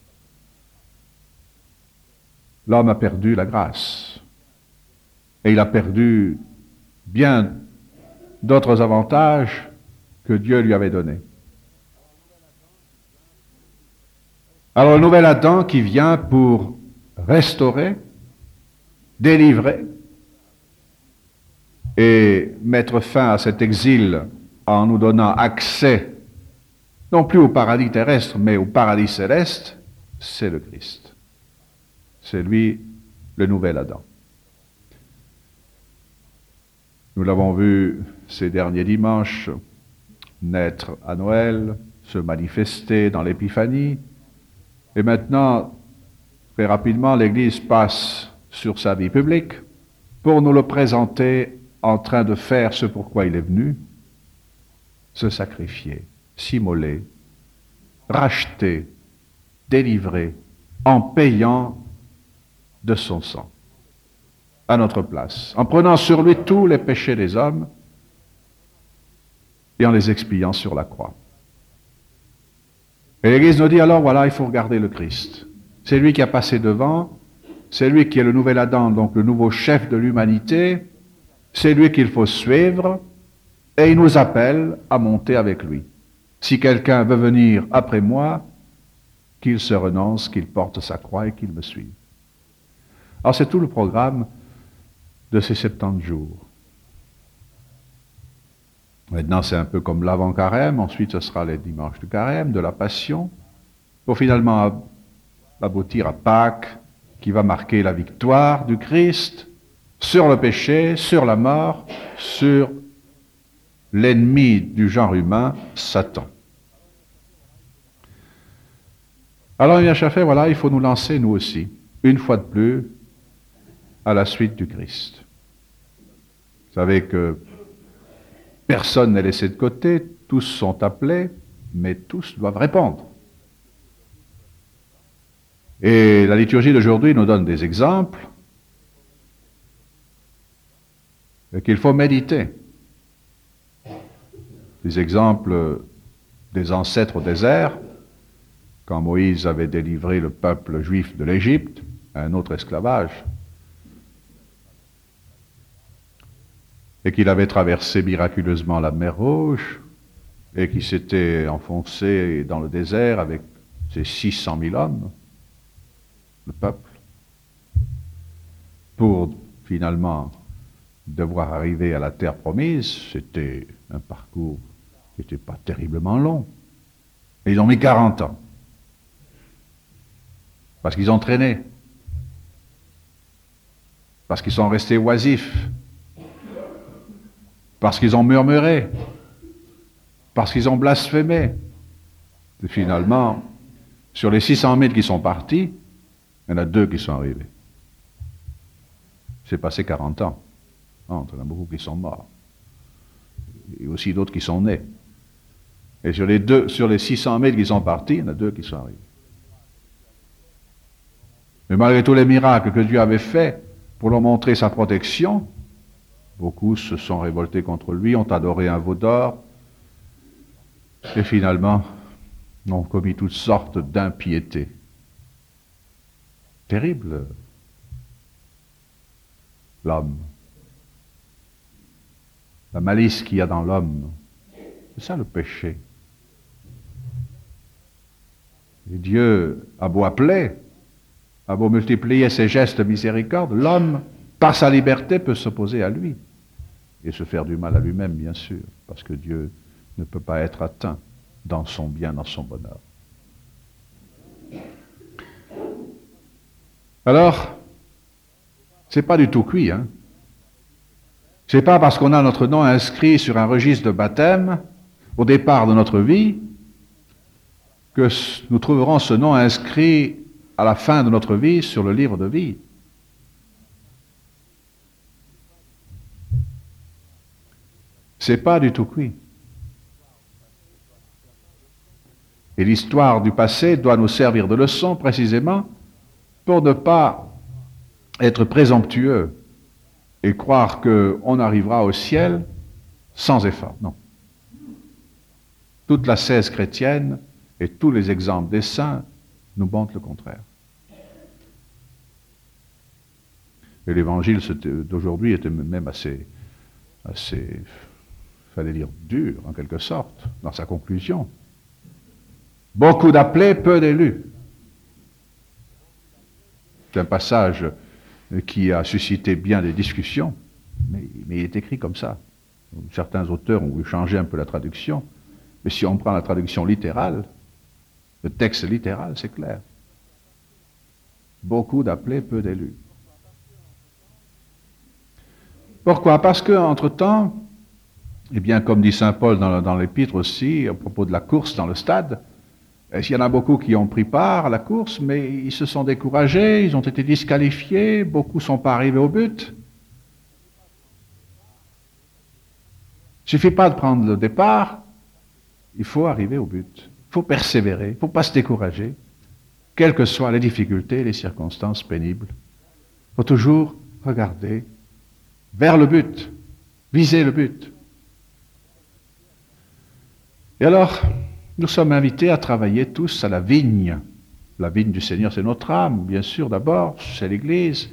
L'homme a perdu la grâce. Et il a perdu bien d'autres avantages que Dieu lui avait donnés. Alors le nouvel Adam qui vient pour restaurer, délivrer et mettre fin à cet exil en nous donnant accès non plus au paradis terrestre mais au paradis céleste, c'est le Christ. C'est lui le nouvel Adam. Nous l'avons vu ces derniers dimanches naître à Noël, se manifester dans l'Épiphanie, et maintenant, très rapidement, l'Église passe sur sa vie publique pour nous le présenter en train de faire ce pourquoi il est venu, se sacrifier, s'immoler, racheter, délivrer, en payant de son sang, à notre place, en prenant sur lui tous les péchés des hommes et en les expiant sur la croix. Et l'Église nous dit alors, voilà, il faut regarder le Christ. C'est lui qui a passé devant, c'est lui qui est le nouvel Adam, donc le nouveau chef de l'humanité, c'est lui qu'il faut suivre, et il nous appelle à monter avec lui. Si quelqu'un veut venir après moi, qu'il se renonce, qu'il porte sa croix et qu'il me suive. Alors c'est tout le programme de ces septante jours. Maintenant, c'est un peu comme l'avant-carême, ensuite ce sera les dimanches du carême, de la Passion, pour finalement aboutir à Pâques, qui va marquer la victoire du Christ sur le péché, sur la mort, sur l'ennemi du genre humain, Satan. Alors, bien cher frère, voilà, il faut nous lancer, nous aussi, une fois de plus, à la suite du Christ. Vous savez que personne n'est laissé de côté, tous sont appelés, mais tous doivent répondre. Et la liturgie d'aujourd'hui nous donne des exemples qu'il faut méditer. Des exemples des ancêtres au désert, quand Moïse avait délivré le peuple juif de l'Égypte, à un autre esclavage, et qu'il avait traversé miraculeusement la mer Rouge, et qu'il s'était enfoncé dans le désert avec ses six cent mille hommes, le peuple, pour finalement devoir arriver à la terre promise. C'était un parcours qui n'était pas terriblement long. Et ils ont mis quarante ans, parce qu'ils ont traîné, parce qu'ils sont restés oisifs, parce qu'ils ont murmuré, parce qu'ils ont blasphémé. Et finalement, sur les six cent mille qui sont partis, il y en a deux qui sont arrivés. C'est passé quarante ans. Non, il y en a beaucoup qui sont morts. Et aussi d'autres qui sont nés. Et sur les, deux, sur les six cent mille qui sont partis, il y en a deux qui sont arrivés. Mais malgré tous les miracles que Dieu avait faits pour leur montrer sa protection, beaucoup se sont révoltés contre lui, ont adoré un veau d'or, et finalement ont commis toutes sortes d'impiétés. Terrible, l'homme. La malice qu'il y a dans l'homme, c'est ça le péché. Et Dieu a beau appeler, a beau multiplier ses gestes de miséricorde, l'homme, par sa liberté, peut s'opposer à lui et se faire du mal à lui-même, bien sûr, parce que Dieu ne peut pas être atteint dans son bien, dans son bonheur. Alors, c'est pas du tout cuit, hein. C'est pas parce qu'on a notre nom inscrit sur un registre de baptême au départ de notre vie que nous trouverons ce nom inscrit à la fin de notre vie sur le livre de vie. C'est pas du tout cuit. Et l'histoire du passé doit nous servir de leçon précisément pour ne pas être présomptueux et croire qu'on arrivera au ciel sans effort. Non. Toute la seize chrétienne et tous les exemples des saints nous montrent le contraire. Et l'évangile d'aujourd'hui était même assez, assez, fallait dire, dur, en quelque sorte, dans sa conclusion. Beaucoup d'appelés, peu d'élus. C'est un passage qui a suscité bien des discussions, mais, mais il est écrit comme ça. Certains auteurs ont voulu changer un peu la traduction, mais si on prend la traduction littérale, le texte littéral, c'est clair. Beaucoup d'appelés, peu d'élus. Pourquoi? Parce qu'entre-temps, eh bien, comme dit saint Paul dans, dans l'Épître aussi, à propos de la course dans le stade, il y en a beaucoup qui ont pris part à la course, mais ils se sont découragés, ils ont été disqualifiés, beaucoup ne sont pas arrivés au but. Il ne suffit pas de prendre le départ, il faut arriver au but. Il faut persévérer, il ne faut pas se décourager, quelles que soient les difficultés, les circonstances pénibles. Il faut toujours regarder vers le but, viser le but. Et alors, nous sommes invités à travailler tous à la vigne. La vigne du Seigneur, c'est notre âme, bien sûr, d'abord, c'est l'Église.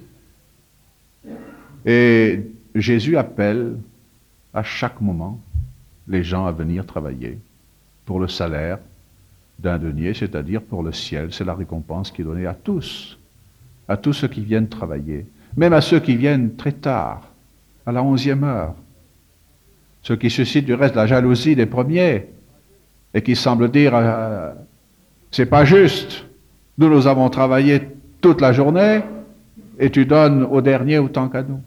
Et Jésus appelle à chaque moment les gens à venir travailler pour le salaire d'un denier, c'est-à-dire pour le ciel. C'est la récompense qui est donnée à tous, à tous ceux qui viennent travailler, même à ceux qui viennent très tard, à la onzième heure, ceux qui suscitent du reste la jalousie des premiers et qui semblent dire euh, c'est pas juste, nous nous avons travaillé toute la journée et tu donnes au dernier autant qu'à nous.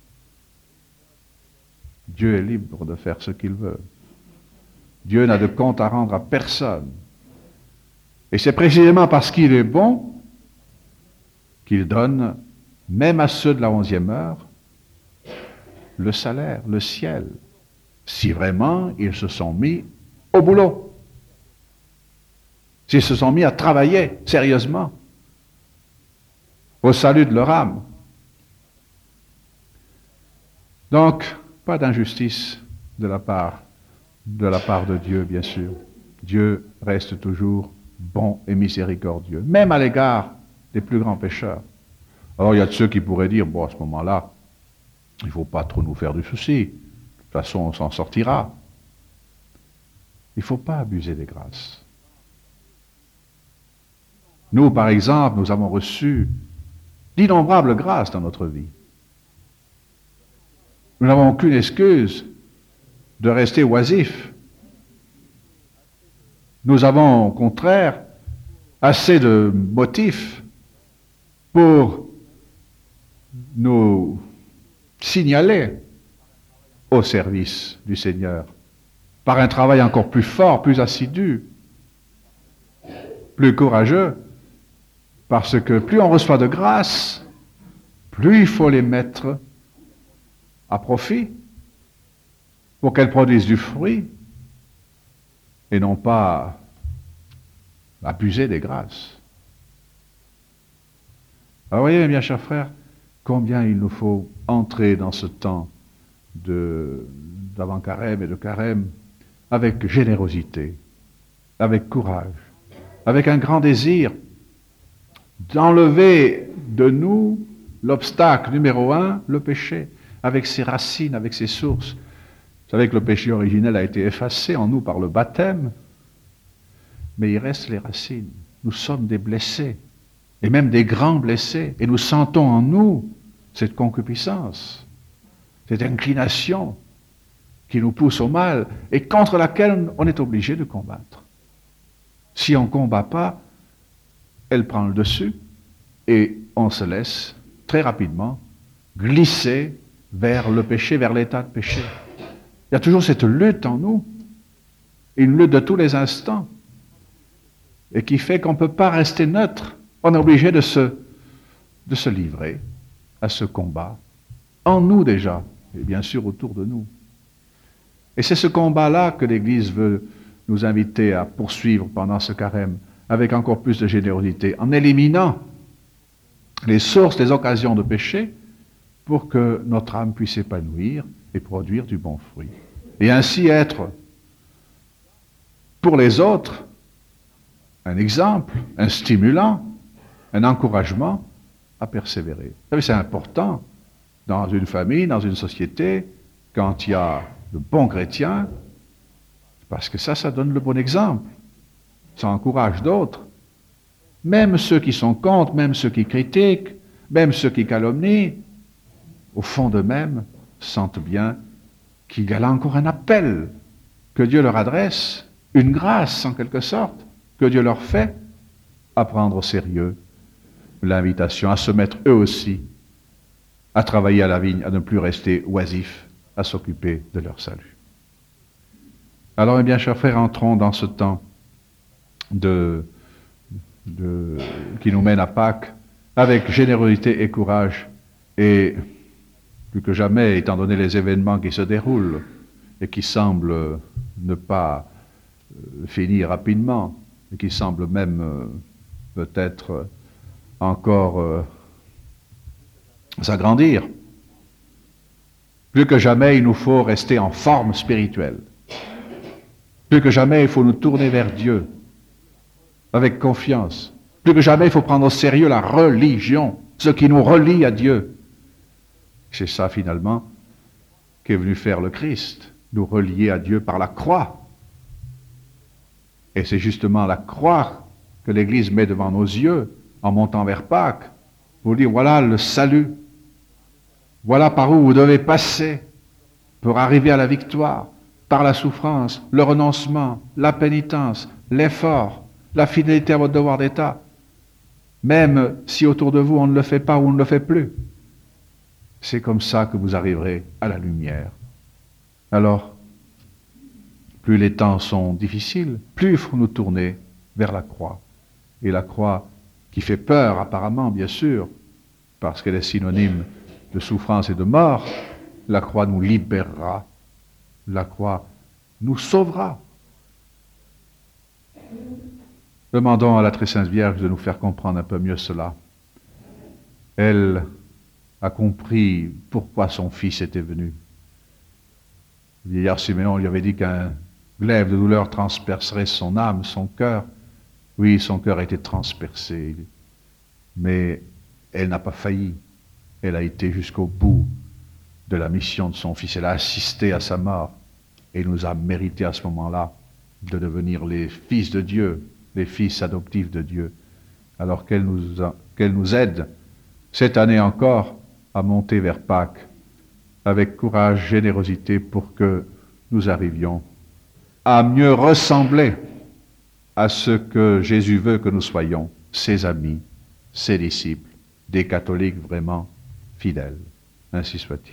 Dieu est libre de faire ce qu'il veut. Dieu n'a de compte à rendre à personne. Et c'est précisément parce qu'il est bon qu'il donne, même à ceux de la onzième heure, le salaire, le ciel, si vraiment ils se sont mis au boulot, s'ils se sont mis à travailler sérieusement au salut de leur âme. Donc, pas d'injustice de la part, de la part de Dieu, bien sûr. Dieu reste toujours bon et miséricordieux, même à l'égard des plus grands pécheurs. Alors, il y a de ceux qui pourraient dire, bon, à ce moment-là, il ne faut pas trop nous faire du souci. De toute façon, on s'en sortira. Il ne faut pas abuser des grâces. Nous, par exemple, nous avons reçu d'innombrables grâces dans notre vie. Nous n'avons aucune excuse de rester oisifs. Nous avons, au contraire, assez de motifs pour nous signaler au service du Seigneur par un travail encore plus fort, plus assidu, plus courageux, parce que plus on reçoit de grâce, plus il faut les mettre à profit pour qu'elles produisent du fruit et non pas abuser des grâces. Alors voyez, mes bien chers frères, combien il nous faut entrer dans ce temps de, d'avant-carême et de carême avec générosité, avec courage, avec un grand désir d'enlever de nous l'obstacle numéro un, le péché, avec ses racines, avec ses sources. Vous savez que le péché originel a été effacé en nous par le baptême, mais il reste les racines. Nous sommes des blessés, et même des grands blessés, et nous sentons en nous cette concupiscence, cette inclination qui nous pousse au mal, et contre laquelle on est obligé de combattre. Si on ne combat pas, elle prend le dessus, et on se laisse très rapidement glisser vers le péché, vers l'état de péché. Il y a toujours cette lutte en nous, une lutte de tous les instants, et qui fait qu'on ne peut pas rester neutre. On est obligé de se, de se livrer à ce combat, en nous déjà, et bien sûr autour de nous. Et c'est ce combat-là que l'Église veut nous inviter à poursuivre pendant ce carême, avec encore plus de générosité, en éliminant les sources, les occasions de péché, pour que notre âme puisse s'épanouir et produire du bon fruit. Et ainsi être, pour les autres, un exemple, un stimulant, un encouragement à persévérer. Vous savez, c'est important dans une famille, dans une société, quand il y a de bons chrétiens, parce que ça, ça donne le bon exemple. Ça encourage d'autres. Même ceux qui sont contre, même ceux qui critiquent, Même ceux qui calomnient, au fond d'eux-mêmes, sentent bien qu'il y a là encore un appel que Dieu leur adresse, une grâce en quelque sorte, que Dieu leur fait, à prendre au sérieux l'invitation, à se mettre eux aussi, à travailler à la vigne, à ne plus rester oisifs, à s'occuper de leur salut. Alors, mes bien chers frères, entrons dans ce temps de, de, qui nous mène à Pâques avec générosité et courage, et plus que jamais, étant donné les événements qui se déroulent et qui semblent ne pas euh, finir rapidement, et qui semblent même euh, peut-être euh, encore euh, s'agrandir, plus que jamais, il nous faut rester en forme spirituelle. Plus que jamais, il faut nous tourner vers Dieu avec confiance. Plus que jamais, il faut prendre au sérieux la religion, ce qui nous relie à Dieu. C'est ça, finalement, qu'est venu faire le Christ, nous relier à Dieu par la croix. Et c'est justement la croix que l'Église met devant nos yeux en montant vers Pâques pour dire, voilà le salut, voilà par où vous devez passer pour arriver à la victoire, par la souffrance, le renoncement, la pénitence, l'effort, la fidélité à votre devoir d'État, même si autour de vous on ne le fait pas ou on ne le fait plus. C'est comme ça que vous arriverez à la lumière. Alors, plus les temps sont difficiles, plus il faut nous tourner vers la croix. Et la croix qui fait peur apparemment, bien sûr, parce qu'elle est synonyme de souffrance et de mort, la croix nous libérera, la croix nous sauvera. Demandons à la très sainte Vierge de nous faire comprendre un peu mieux cela. Elle a compris pourquoi son fils était venu. Le vieillard Siméon lui avait dit qu'un glaive de douleur transpercerait son âme, son cœur. Oui, son cœur a été transpercé, mais elle n'a pas failli. Elle a été jusqu'au bout de la mission de son fils. Elle a assisté à sa mort et nous a mérité à ce moment-là de devenir les fils de Dieu, les fils adoptifs de Dieu. Alors qu'elle nous, a, qu'elle nous aide cette année encore à monter vers Pâques avec courage, générosité pour que nous arrivions à mieux ressembler à ce que Jésus veut que nous soyons, ses amis, ses disciples, des catholiques vraiment fidèles. Ainsi soit-il.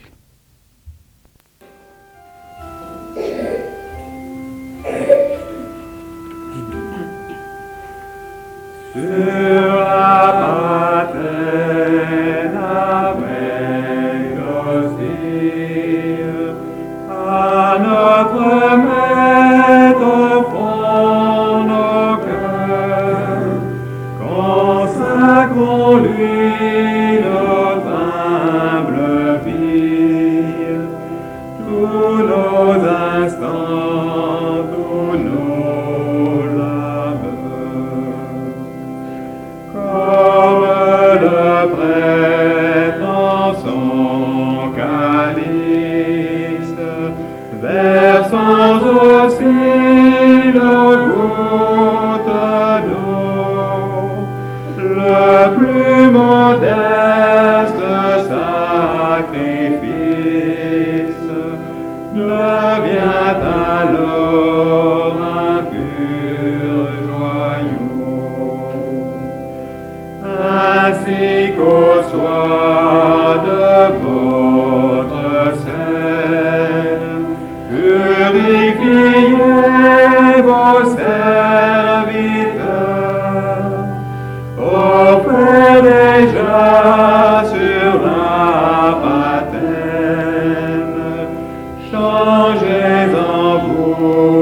Sur la patène avec l'hostie, à notre Maître fond nos cœurs, consacrons-lui notre humble vie, tous nos instants, tous nos labeurs. Comme le prêtre en son calice, versant aussi le goutte d'eau, le plus modeste sacrifice devient alors un pur joyau. Ainsi qu'au soir de votre scène, purifiez vos serviteurs, offrez déjà sur la patène, changez en vous